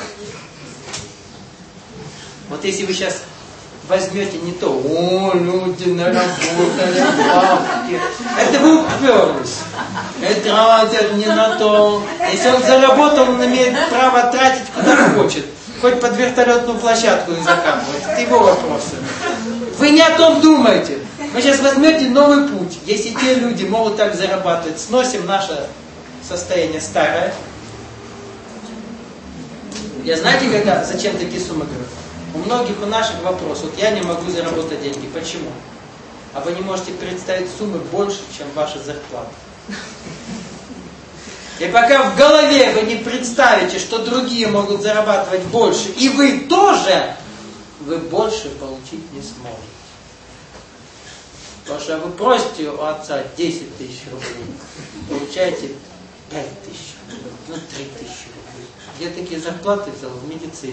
Вот если вы сейчас возьмете не то, о, люди наработали бабки, это вы уперлись. Это тратят не на то. Если он заработал, он имеет право тратить куда хочет. Хоть под вертолетную площадку и закапывать. Это его вопросы. Вы не о том думаете. Вы сейчас возьмете новый путь. Если те люди могут так зарабатывать, сносим наше состояние старое. Я знаете, зачем такие суммы говорю? У многих у наших вопрос. Вот я не могу заработать деньги. Почему? А вы не можете представить суммы больше, чем ваша зарплата. И пока в голове вы не представите, что другие могут зарабатывать больше, и вы тоже, вы больше получить не сможете. Потому что вы просите у отца 10 000 рублей, получаете 5 000 рублей, 3 000 рублей. Я такие зарплаты взял в медицине.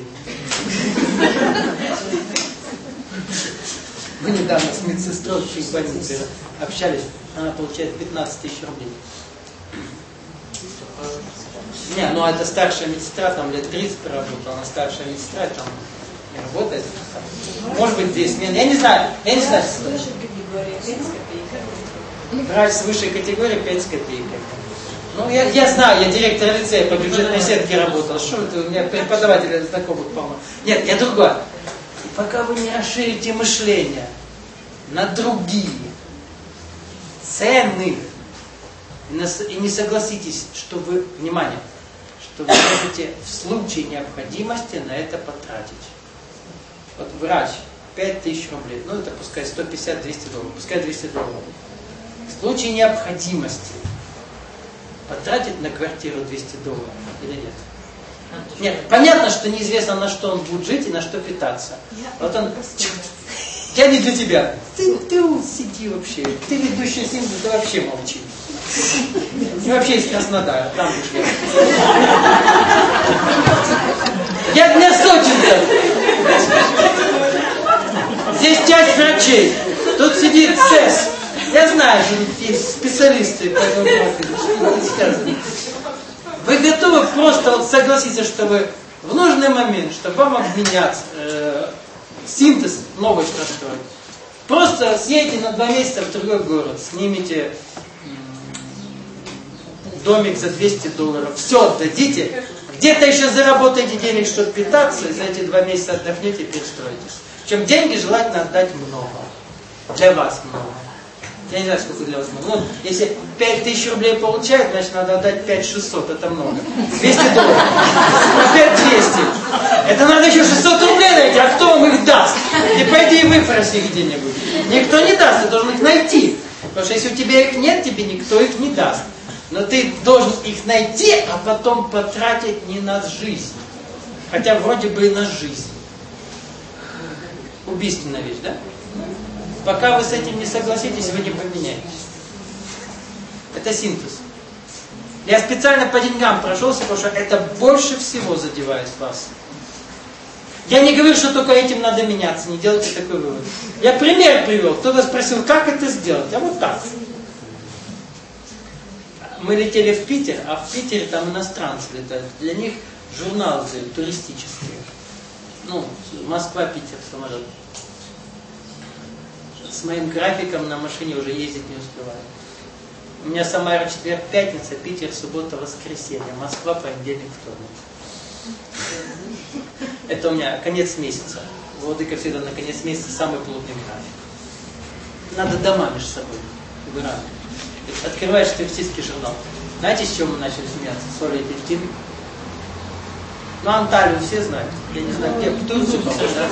Мы недавно с медсестрой в больнице общались, она получает 15 000 рублей. Не, ну это старшая медсестра, там лет 30 проработала, она старшая медсестра, там не работает. Может быть 2 смены, я не знаю. Врач с высшей категории 5 с копейками. Ну, я знаю, я директор лицея по бюджетной сетке работал. Что это, у меня преподаватели знакомых, по-моему. Нет, я другой. И пока вы не расширите мышление на другие цены, и не согласитесь, что вы, внимание, что вы можете в случае необходимости на это потратить. Вот врач, 5 000 рублей, ну это пускай 150-200 долларов, пускай 200 долларов. В случае необходимости потратить на квартиру 200 долларов или нет? Нет, понятно, что неизвестно, на что он будет жить и на что питаться. Вот он, я не для тебя. Ты сиди вообще, ты ведущий синтез, ты вообще молчи. И вообще из Краснодара, там будешь я. Я для Сочинцев. Здесь часть врачей. Тут сидит СЭС. Я знаю, что есть специалисты по этому профилю. Вы готовы просто вот согласиться, что вы в нужный момент, чтобы вам обменять синтез новый простроить. Просто съедете на 2 месяца в другой город, снимите домик за 200 долларов, все отдадите, где-то еще заработаете денег, чтобы питаться, и за эти 2 месяца отдохнете и перестроитесь. Причем деньги желательно отдать много. Для вас много. Я не знаю, сколько для вас много. Ну, если 5 000 рублей получают, значит надо отдать 5 600, это много. 200 долларов. Опять 200. Это надо еще 600 рублей найти, а кто вам их даст? И пойди и выпроси их где-нибудь. Никто не даст, ты должен их найти. Потому что если у тебя их нет, тебе никто их не даст. Но ты должен их найти, а потом потратить не на жизнь. Хотя вроде бы и на жизнь. Убийственная вещь, да? Пока вы с этим не согласитесь, вы не поменяетесь. Это синтез. Я специально по деньгам прошелся, потому что это больше всего задевает вас. Я не говорю, что только этим надо меняться, не делайте такой вывод. Я пример привел. Кто-то спросил, как это сделать? А вот так. Мы летели в Питер, а в Питере там иностранцы летают. Для них журналы туристические. Ну, Москва, Питер, самолет. с моим графиком на машине уже ездить не успеваю. У меня Самара четверг, пятница, Питер, суббота, воскресенье, Москва, понедельник, вторник. Это у меня конец месяца. Владыка всегда на конец месяца самый плотный график. Надо дома между собой выбирать. Открываешь туристический журнал. Знаете, с чего мы начали смеяться? С Олей Пельтин. Ну, Анталию все знают. Я не знаю, где. В Турцию, по-моему, да?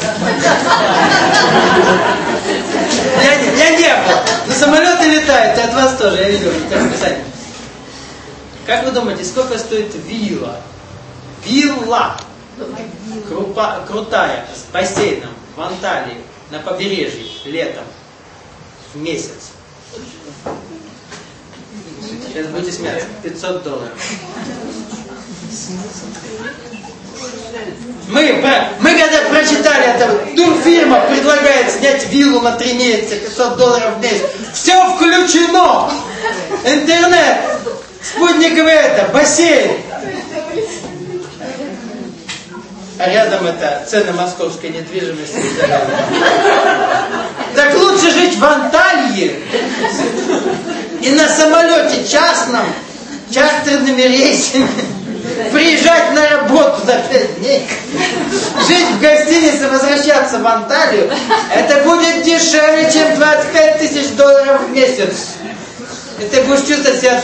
Я не был. Но самолеты летают, и от вас тоже, я видел это расписание. Как вы думаете, сколько стоит вилла? Вилла! Крутая, с бассейном, в Анталии, на побережье, летом, в месяц. Сейчас будете смеяться. $500. Мы когда прочитали это, турфирма предлагает снять виллу на 3 месяца, $500 в месяц. Все включено! Интернет, спутниковый бассейн. А рядом это цены московской недвижимости. Так лучше жить в Анталии и на самолете частном, чартерными рейсами, приезжать на работу за 5 дней, жить в гостинице, возвращаться в Анталию, это будет дешевле, чем $25 000 в месяц. И ты будешь чувствовать себя